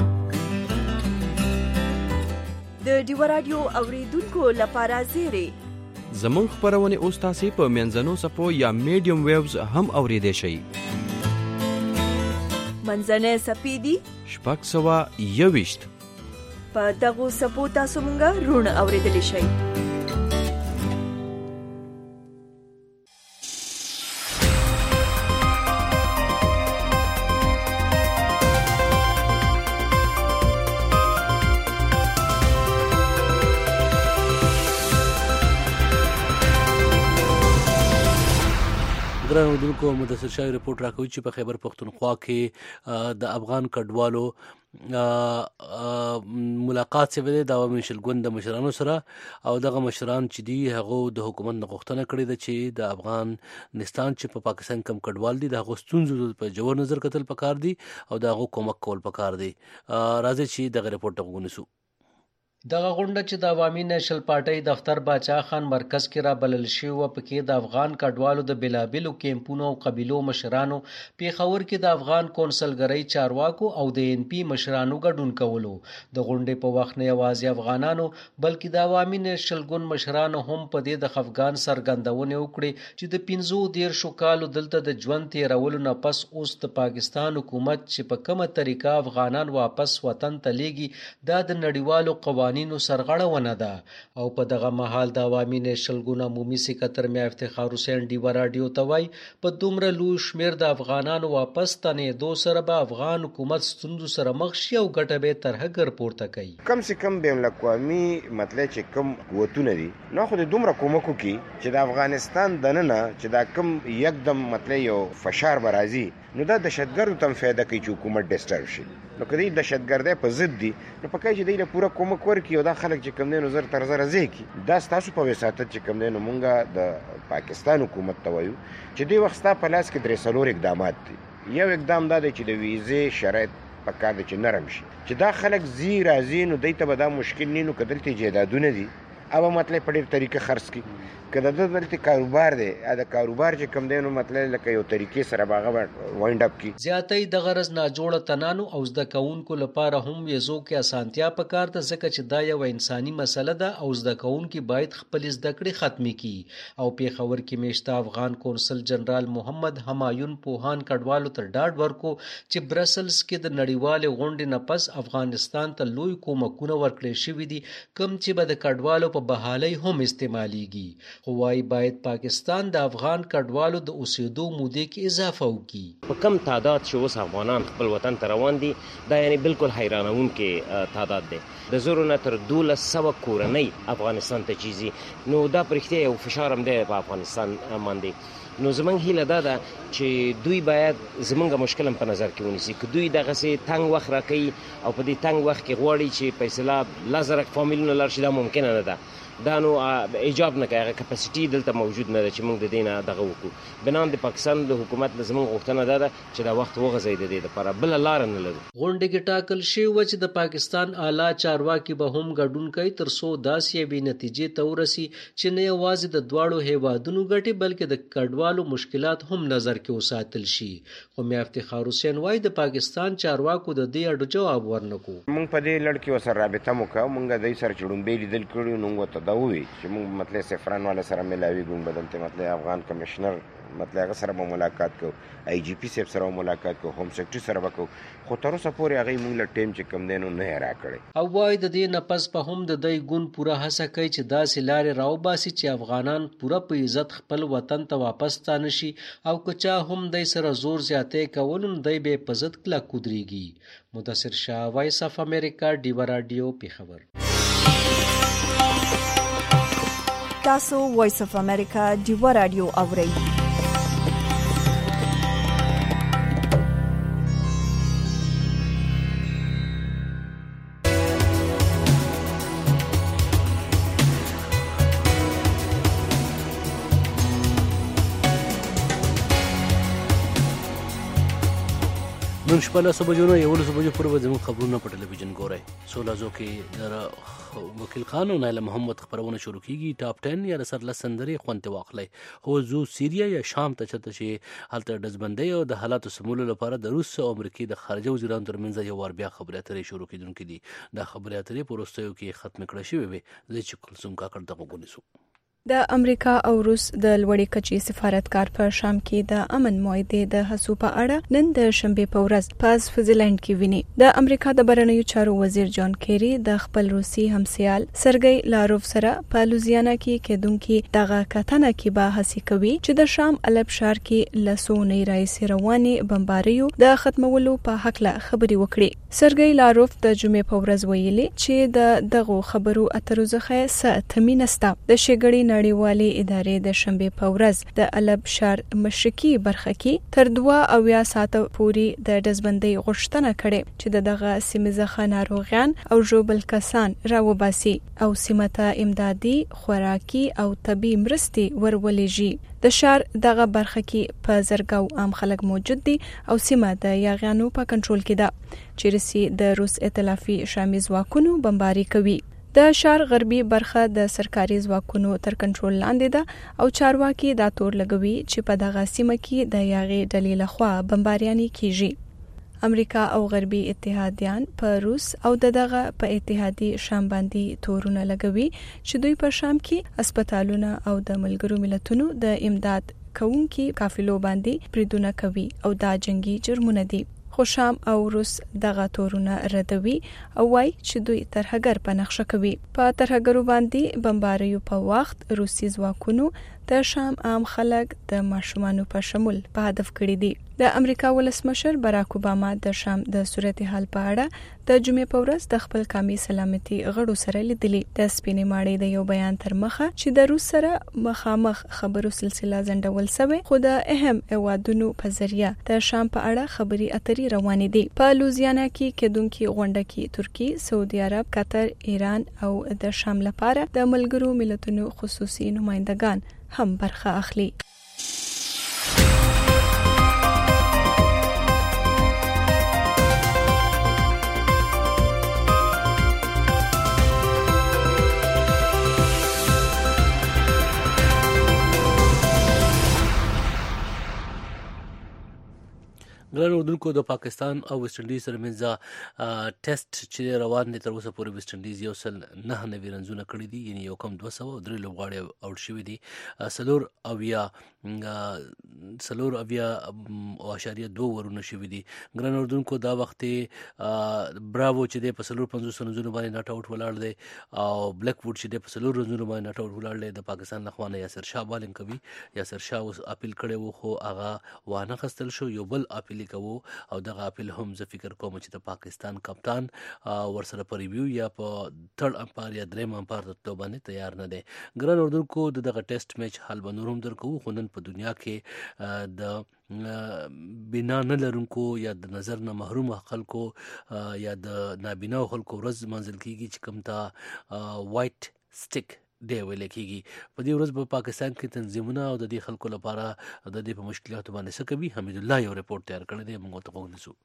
د ډیو رادیو اوریدونکو لپاره زیری زموږ خبرونه اوس تاسو په منځنو صفو یا میډیم ویوز هم اوریدئ شئ. منځنه سپیدي 621 په دغه صفو تاسو مونږه رونه اوریدلی شئ. اوریدونکو مدثر شاه ریپورت راکوي چې په خیبر پختونخوا کې د افغان کډوالو ملاقات شوی د عوامي شلګوند د مشرانو سره او دغه مشران چې دي هغه د حکومت نه غوښتنه کړې ده چې د افغانستان چې په پاکستان کم کډوال دي د هغه ستونزو په جوړ نظر کتل پکار دي او د هغه کومک کول پکار دي. راځي چې دغه ریپورت وګورو. دغه غونډه چې د عوامي نېشنل پارټۍ دفتر باچا خان مرکز کې را بلل شوی و پکې د افغان کډوالو د بلابلو کیمپونو او قبیلو مشرانو پیښور کې د افغان کونسلګرۍ چارواکو او د ان پی مشرانو ګډون کولو. د غونډې په وخت نه یوازې افغانانو بلکې د عوامي نېشنل ګوند مشرانو هم په دې د خفګان څرګندونې وکړې چې د 15 کالو دلته د ژوند تیرولو نه پس اوس د پاکستان حکومت چې په کومه طریقه افغانان واپس وطن ته لیږي دا د نړیوالو قوانینو سرغړونه ده. او په دغه مهال د عوامي نېشنل ګوند عمومي سکرټر میا افتخار حسین ډیوا راډیو ته وایي په دومره لوی شمیر د افغانانو واپس تنېدو سره به افغان حکومت ستونزو سره مخ شي او ګټه به ترهګر پورته کوي. کم سے کم بین الاقوامي مطلب چې کم قوتونه دي نو خو د دومره کومکو کې چې د افغانستان دننه چې دا کم یکدم مطلب یو فشار برازي نو دا دهشتګردو تم فایده کوي چې حکومت ډیسټرب شي. نو کدی دهشتګردۍ په ضد دي نو پکې چې دوی پوره کومک ورکړي او دا خلک چې کم دینو زر تر زر ځي دا ستاسو په وساتت چې کم دینو مونږه د پاکستان حکومت ته وایو چې دوی وخت په لاس کې درې څلور اقدامات دي. یو اقدام دا دی چې د ویزې شرایط په کار دي چې نرم شي چې دا خلک زی راځي نو دوی ته به دا مشکل نه نو کدلته جیدادونه دي او مطلب په ډېر طریقه خرڅ کی کله د دلته کاروبار دی دا کاروبار چې کم دی نو مطلب لکه یو طریقې سره باغه وایند اپ کی زیاتې د غرض نه جوړه تنانو او زده کوونکو لپاره هم ویزو کې اسانتیا پکار ده ځکه چې دا یو انساني مسله ده او زده کوونکو باید خپل زده کړې ختمي کی. او پیښور کې میشته افغان کونسل جنرال محمد همایون پوهان کډوالو تر ډاډ ورکو چې برسلز کې د نړیوال غونډې نه پس افغانستان ته لوی کومکونه ورکړل شوي دي کوم چې به د کډوالو په بحالي هم استعماليږي. خو وايي باید پاکستان د افغان کډوالو د اوسېدو مودې کې اضافه وکړي. په کم تعداد چې اوس افغانان خپل وطن ته روان دي دا یعنی بالکل حیرانونکي تعداد دی. د زرو نه تر 1200 کورنۍ افغانستان ته چیزي نو دا پرختیا یو فشار هم دی په افغانستان باندې. نو زمونږ هیله دا ده چې دوی باید زمونږ مشکل هم په نظر کې ونیسي که دوی دغسې تنګ وخت راکوي او په دې تنګ وخت کې غواړي چې په اصطلاح 1000 فامیلونه لر شي دا ممکنه نه ده. دا نو ایجاب نه کوي هغه کپاسټي دلته موجود نه ده چې موږ د دې نه دغه وکړو. بنان د پاکستان د حکومت له زمونږ غوښتنه دا ده چې دا وخت وغځوي د دې لپاره بله لاره نه لرو. غونډې کې ټاکل شوي وه چې د پاکستان اعلی چارواکي به هم ګډون کوي تر څو داسې یوې نتیجې ته ورسي چې نه یوازې د دواړو هیوادونو ګټې بلکې د کډوالو مشکلات هم نظر کې وساتل شي. خو میا افتخار حسین وایي د پاکستان چارواکو د دې اډو جواب ورنکو. موږ په دې لړ کې ورسره رابطه وکړو موږ د سر چړومبې لیدل کړو نو موږ ته دا وویل چې موږ مطلب سفران والا سره ملاوي ګون بدلته مطلب افغان کمشنر مطلب هغه سره ملاقات کو آی جی پی سیف سره ملاقات کو ہوم سیکرټری سره وکړو خو تر اوسه پورې هغه موږ له ټیم چې کم دینو نه راکړي. او وایي د دې نه پس په هم د دې ګون پوره هڅه کوي چې داسې لارې راوباسي چې افغانان پوره په عزت خپل وطن ته واپس ستانه شي او که چا هم دای سره زور زیاتې کول نو دای به په ضد کلک کودريږي. مدثر شاه وایس اف امریکا ډیوا راډیو پیښور. تاسو وایس اف امریکا ډیوا راډیو اورئ. نن شپه له صبح جوړه یو له صبح پورې به زموږ خبرونه په ټلویزیون ګورئ. سولازو کې وکیل خان او نایله محمد خبرونه شروع کیږي. ټاپ 10 یا سر لسندري خوانته واخلي هو زو سیریا یا شام ته چته شي هلته دزبندۍ او د حالاتو سمولو لپاره د روس او امریکای د خارجه وزیرانو ترمنځ یو ور بیا خبرې اترې شروع کیدونکې دي. دا خبرې اترې په وروستیو کې ختم کړې شوې وي. زه چې کلثوم کاکړ دغه ګونیسو. د امریکا او روس د لوړې کچې سفارتکار په شام کې د امن معاهدې د هڅو په اړه نن د شنبه په ورځ په سویټزرلند کې ویني. د امریکا د بهرنیو چارو وزیر جان کیری د خپل روسي همسیال سرګی لاروف سره په لوزیانا کې کېدونکې دغه کتنه کې به هڅه کوي چې د شام الب ښار کې لسونې راځي رواني بمباریو د ختمولو په حق له خبري وکړي. سرګی لاروف د جمعې په ورځ ویلي چې دغه خبرو اترو څخه څه تمینسته د شګړې نړیوالې ادارې د شنبه په ورځ د الب شار مشرقي برخه کې تر 2 ساعته پورې د دزبندۍ غوښتنه کړې چې دغه سیمه ځخه ناروغان او ژوبل کسان راوباسي او سیمه ته امدادي خوراکي او طبي مرستې ورولېږي. د شار دغه برخه کې په زرګاو عام خلک موجود دي او سیمه د یاغیانو په کنټرول کې ده چې رسي د روس ائتلافي شامي ځواکونو بمباري کوي. د شار غربي برخه د سرکاري ځواکونو تر کنټرول لاندې ده او چارواکي دا تور لګوي چې په دغه سیمه کې د یاغي ډلې لخوا بمباریانې کیږي. امریکا او غربي اتحادیان په روس او دغه په اتحادي شام باندې تورونه لګوي چې دوی په شام کې هسپتالونه او د ملګرو ملتونو د امداد کوونکي قافلو باندې بریدونه کوي او دا جنگي جرمونه دي. خو شام او روس دغه تورونه ردوي او وايي چې دوی ترهګر په نقشه کوي. په ترهګرو باندې بمباریو په وخت روسي ځواکونو د شام عام خلک د ماشومانو په شمول په هدف کړی دي. د امریکا ولسمشر باراک اوباما د شام د صورتحال په اړه د جمعې په ورځ د خپل قومي سلامتي غړو سره لیدلي. د سپینې ماړۍ د یو بیان تر مخه چې د روس سره مخامخ خبرو سلسله زندول شوی، خو د اهم اوادونو په ذریعہ د شام په اړه خبري اترې روانې دي. په لوزیانا کې کېدونکي غونډه کې ترکی، سعودي عرب، قطر، ایران او د شام لپاره د ملګرو ملتونو خصوصي نمائندگان هم برخه اخلي. ګران اردوونکو، د پاکستان او ویسټ انډیز ترمنځ ټیسټ چې روان دي تر اوسه پورې ویسټ انډیز 109 رنزونه کړي دي، یعنی یو کم 200 او 3 لوبغاړي اوټ شوي دي. 4.2 ورونه شوي دي. ګران اردوونکو، دا وخت براوو چې د 450 رنزونو باندې ناټ اوټ ولاړ دی او بلیک ووډ چې د 4 رنزونو باندې ناټ اوټ ولاړ دی. د پاکستان لخوا نه یاسر شاه بالینګ کوي. یاسر شاه اوس اپیل کړی وو خو هغه وانه خستل شو. یو بل اپیل کوو او دغه اپیل هم زه فکر کوم چې د پاکستان کپتان ورسره په ریویو یا په تھرد امپایر یا دریم امپایر ته باندې تیار نه دی. ګران اردوونکو، دغه ټیسټ میچ حال به نور هم درکو، خو نن په دنیا کې د بنا نه لرونکو یا د نظر نه محروم خلکو یا د نابینا خلکو ورځ منځل کیږي چې کوم ته وایټ سټیک دی ویل کیږي. په دې ورځ په پاکستان کې تنظیمونه او د دې خلکو لپاره د دې په مشکلاتو باندې څه کوي. حمید الله یو ریپورت تیار کړی دی، موږ ته وګورئ.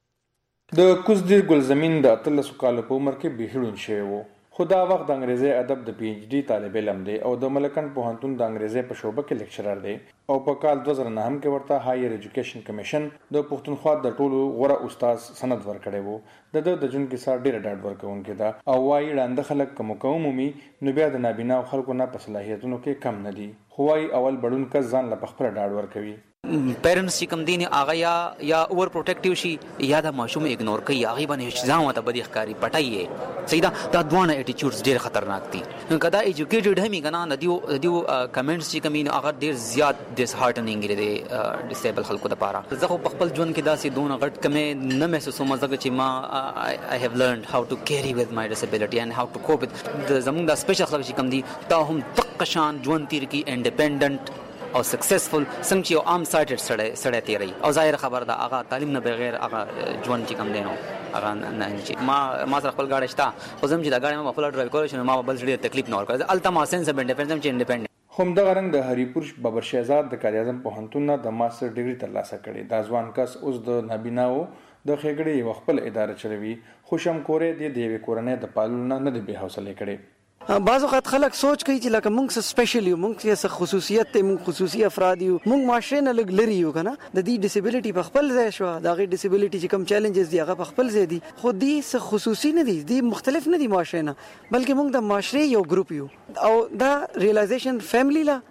د کوزدیر ګلزمین د 13 کال په عمر کې بهړون شوی وو، خو دا وخت د انګریزي ادب د پی ایچ ډي طالب علم دی او د ملکن پوهنتون د انګریزي په شعبه کې لیکچرر دی او په کال 2009 کې ورته هایر ایجوکیشن کمیشن د پښتونخوا د ټولو غوره استاد سند ورکړی وو. د جون کې سار ډیر ډاډ ورکوونکی دا او وايي لاندې خلک کوم قومي نو بیا د نابینا خلکو نه په صلاحیتونو کې کم نه دي. خو وايي اول بډون کس ځان له خپل ډاډ ورکوي. پیرنټس چې کوم دین هغه یا اوور پروټیکټیو شي یا د ماشوم اګنور کوي، هغه باندې ځان وته بدی ښکاری پټایي. سیدا دا دوه اټیټیوډز ډیر خطرناک دي. کدا ایجوکیټډ همي کنه د دیو کمنټس چې کوم هغه ډیر زیات ډیس هارټنینګ لري ډیسیبل خلکو لپاره. زه خو خپل ژوند کې داسې دونه غټ کمه نه محسوسوم چې ما I have learned how to carry with my disability and how to cope with the زمونږ د سپیشل خلک چې کوم دي دا هم تقشان ژوند تیر کی انډیپندنت او سکسسفل څنګه چې یو عام سایټډ سړی تیری او ظاهر خبر ده هغه تعلیم نه بغیر هغه ژوند چې کوم دی نو هغه نه چې ما سره خپل گاډی شته خو زم چې دا گاډی ما خپل ډرایو کول شنو ما بل ډیر تکلیف نه ورکړ. الته ما سنس اف انډیپندنس چې انډیپندنت هم د غرنګ د هریپور بابر شهزاد د قائد اعظم پوهنتون د ماستر ډیګري ترلاسه کړي. دا ځوان کس اوس د نابیناو د خېګړې یو خپل اداره چلوي. خوشم کورې د دیوی کورنۍ د پالونه نه دی به حوصله کړي. بعض وخت خلک سوچ کوي چې لکه موږ سپیشل یو، موږ څه خصوصیت ته موږ خصوصي افراد یو، موږ معاشره نه لګ لري یو کنه د دې ډیسیبিলিټي په خپل ځای شو، دا غي ډیسیبিলিټي چې کوم چیلنجز دی هغه په خپل ځای دي، خو دې څه خصوصي نه دي، دې مختلف نه دي معاشره نه، بلکې موږ د معاشره یو ګروپ یو او دا ریلایزیشن فیملی لا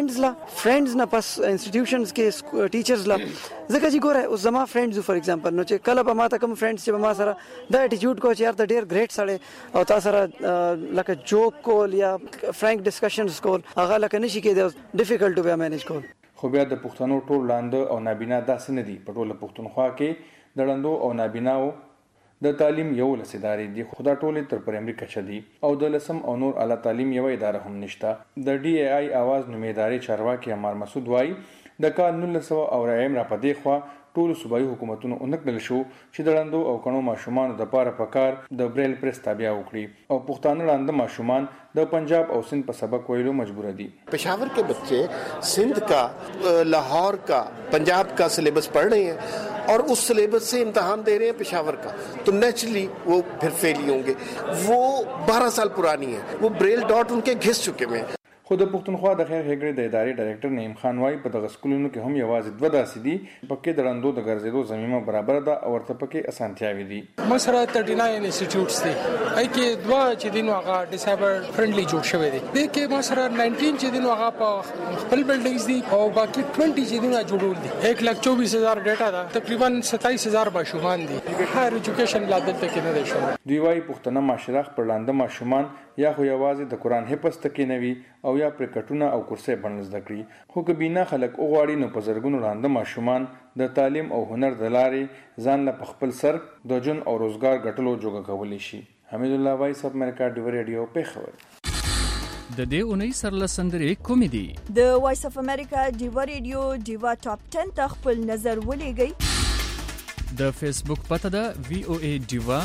فرندز نه پس انسټیټیوشنز کې ټیچرز لا زکه چې ګوره اوس زما فرندز فور ایگزامپل نو چې کله به ما ته کوم فرندز چې ما سره دا اټیټیوډ کو چې یار د ډیر ګریټ سره او تاسو سره لکه جوک کول یا فرانک ډسکشنز کول هغه لکه نشي کېدای، ډیفیکلټ ټو بیا مینیج کول. خو بیا د پښتنو ټول لاندې او نابینا داسې نه دي. په ټوله پښتونخوا کې د لاندو او نابیناو د تعلیم یو لسیداري دي خدا ټوله تر پرایمري کچه دي او د لسم او نور اعلی تعلیم یو اداره هم نشته. د ډي ای آی आवाज نومیداري چارواکي عمر مسعود وای د کال 1900 او رایم را پدې خوا ټول صوبایي حکومتونو اونکل شو چې د لاندو او کڼو ماشومان د پاره پکار د بریل پریس تابع وکړي او پښتانه لاندې ماشومان د پنجاب او سند په سبق ویلو مجبور دي. पेशावर के बच्चे सिंध का, लाहौर का, पंजाब का सिलेबस पढ़ रहे हैं और उस सिलेबस से इम्तिहान दे रहे हैं पेशावर का, तो नेचुरली वो फिर फेल ही होंगे. वो 12 साल पुरानी है, वो ब्रेल डॉट उनके घिस चुके हैं. خود پښتونخوا د خیر هګړې د ادارې ډایریکټر نعیم خان وايي په دغه سکولونو کې هم یوازې 2 داسې دي پکې د لاندو د ګرځېدو زمينه برابر ده او ورته پکې اسانتیاوي دي. مسره 39 انسټیټیوټس دي اې کې دوا چې دین هغه ډیسابل فرندلی جوړ شوی دي. د کې مسره 19 چې دین هغه په خپل بلډینګز دي او باقي 20 چې دین جوړول دي. 1,24,000 ډیټا ده، تقریبا 27,000 ماشومان دي. هایر ایجوکیشن لا دلته کې نه دی شوی. دوی وايي پښتنه معاشره خپل لاندې ماشومان یا خو یوازې د قران حفظ تکې نوي او یا پرکټونه او کورسې باندې زده کړي. خو کبینا خلک اوغاړي نو په زرګونو لاندې ماشومان د تعلیم او هنر د لارې ځان له خپل سر د جون او روزګار ګټلو جوګه کولی شي. حمید الله وایس اف امریکا ډیو ریډیو په خبر. د دې اونۍ سرلسندرې کومې دي؟ د وایس اف امریکا ډیو ریډیو ډیوا ټاپ 10 ته خپل نظر ولېږئ. د فیسبوک پته ده VOA ډیوا.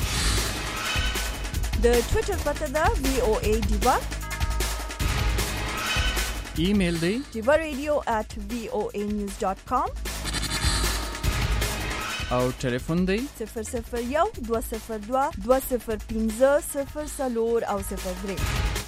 د ټوئیټر پته ده VOA ډیوا. ایمیل دی divaradio@voanews.com او ټلیفون دی 001 202 205 0 او 03.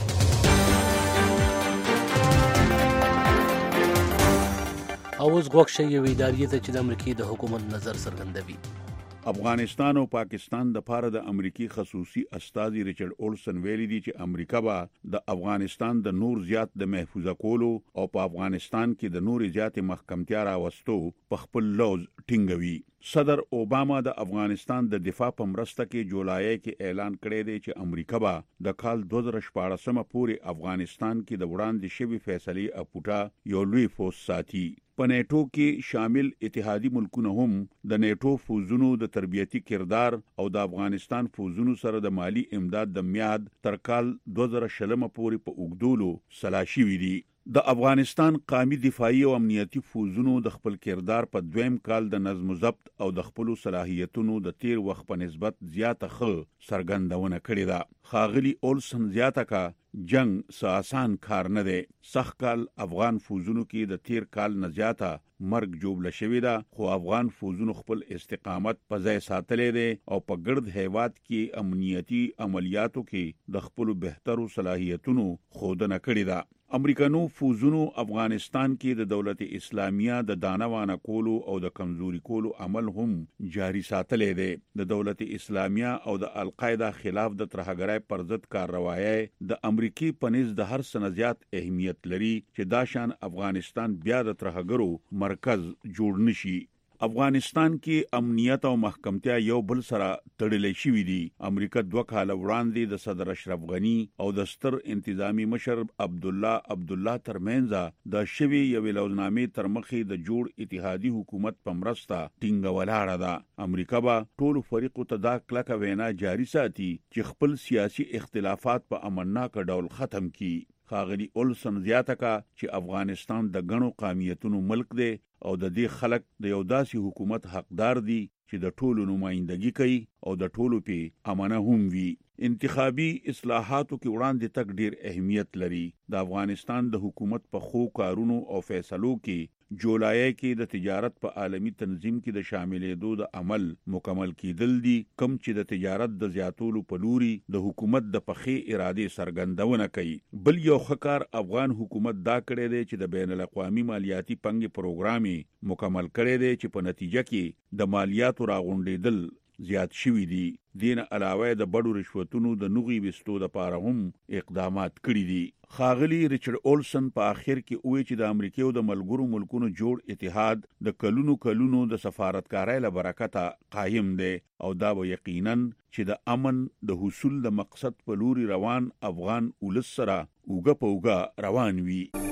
اوس غوښ شي یو ادارې ته چې د امریکای د حکومت نظر څرګندوي. افغانستان او پاکستان د پاره د امریکای خصوصي استازي ریچارډ اولسن ویلي دي چې امریکا به د افغانستان د نور زیات د محفوظه کولو او په افغانستان کې د نور زیات محکمتیا راوستو په خپل لوز ټینګوي. صدر اوباما د افغانستان د دفاع په مرسته کې جولای کې اعلان کړی دی چې امریکا به د کال 2014 پورې افغانستان کې د وړاندې شوی فیصله اپوټا یو لوی فوج ساتي. په نیټو کې شامل اتحادی ملکونه هم د نیټو فوزونو د تربیتی کردار او د افغانستان فوزونو سره د مالی امداد د میاد تر کال 2020 پورې په اوګدولو سلاشي وی دي. د افغانستان قومي دفاعي او امنیتي فوزونو د خپل کردار په دویم کال د نظم و ضبط او د خپل صلاحیتونو د تیر وخت په نسبت زیاته خل سرګندونه کړې ده. خاغلی اولسن زیاته کا جنگ ساسان کار نه دی. سخت کال افغان فوزونو کې د تیر کال نه زیاته مرګ جوړ شوی ده، خو افغان فوزونو خپل استقامت په ځای ساتلې ده او په ګرد هیواد کې امنیتي عملیاتو کې د خپل بهترو صلاحیتونو خودنه کړې ده. امریکانو فوزونو افغانستان کې د دولت اسلامیه د دانوانه کولو او د کمزوري کولو عمل هم جاری ساتلې ده. د دولت اسلامیه او د القاعده خلاف د ترهګرۍ پر ضد کارروایي د امریکای پنځ د هر سنزيات اهمیت لري چې دا شان افغانستان بیا د ترهګرو مرکز جوړ نشي. افغانستان کې امنیت او محکمتیا یو بل سره تړلې شوې دي. امریکا 2 کال وړاندې د صدر اشرف غنی او د ستر انتظامی مشر عبد الله ترمنځ د شوی یو لوزنامې تر مخې د جوړ اتحادی حکومت په مرسته ټینګ ولاړه ده. امریکا به ټول فریقو ته دا کلکه وینا جاری ساتي چې خپل سیاسي اختلافات په امنناک ډول ختم کړي. خاغلی اولسن زیاته کا چې افغانستان د غنو قومیتونو ملک دی او د دې خلک د یو داسې حکومت حقدار دي چې د ټولو نمائندګي کوي او د ټولو په امانه هم وي. انتخابي اصلاحاتو کې وړاندې تک ډیر اهمیت لري. د افغانستان د حکومت په خو کارونو او فیصلو کې جولای کې د تجارت په عالمی تنظیم کې د شاملېدو د عمل مکمل کېدل دي، کم چې د تجارت د زیاتولو په لوري د حکومت د پخې اراده څرګندونه کوي. بل یو خکار افغان حکومت دا کړی دی چې د بین الاقوامي مالیاتي پنګ پروګرام مکمل کړی دی چې په نتیجه کې د مالیاتو راغونډېدل زیات شوي دي. دین علاوه د بډو رشوتونو د نوغي وستو د پاره هم اقدامات کړی دي. خاغلی ریچارډ اولسن په اخر کې وایي چې د امریکا او د ملګرو ملکونو جوړ اتحاد د کلونو د سفارتکارۍ له برکته قائم دی او دا به یقینا چې د امن د حصول د مقصد په لوري روان افغان ولس سره اوګه په اوګه روان وي.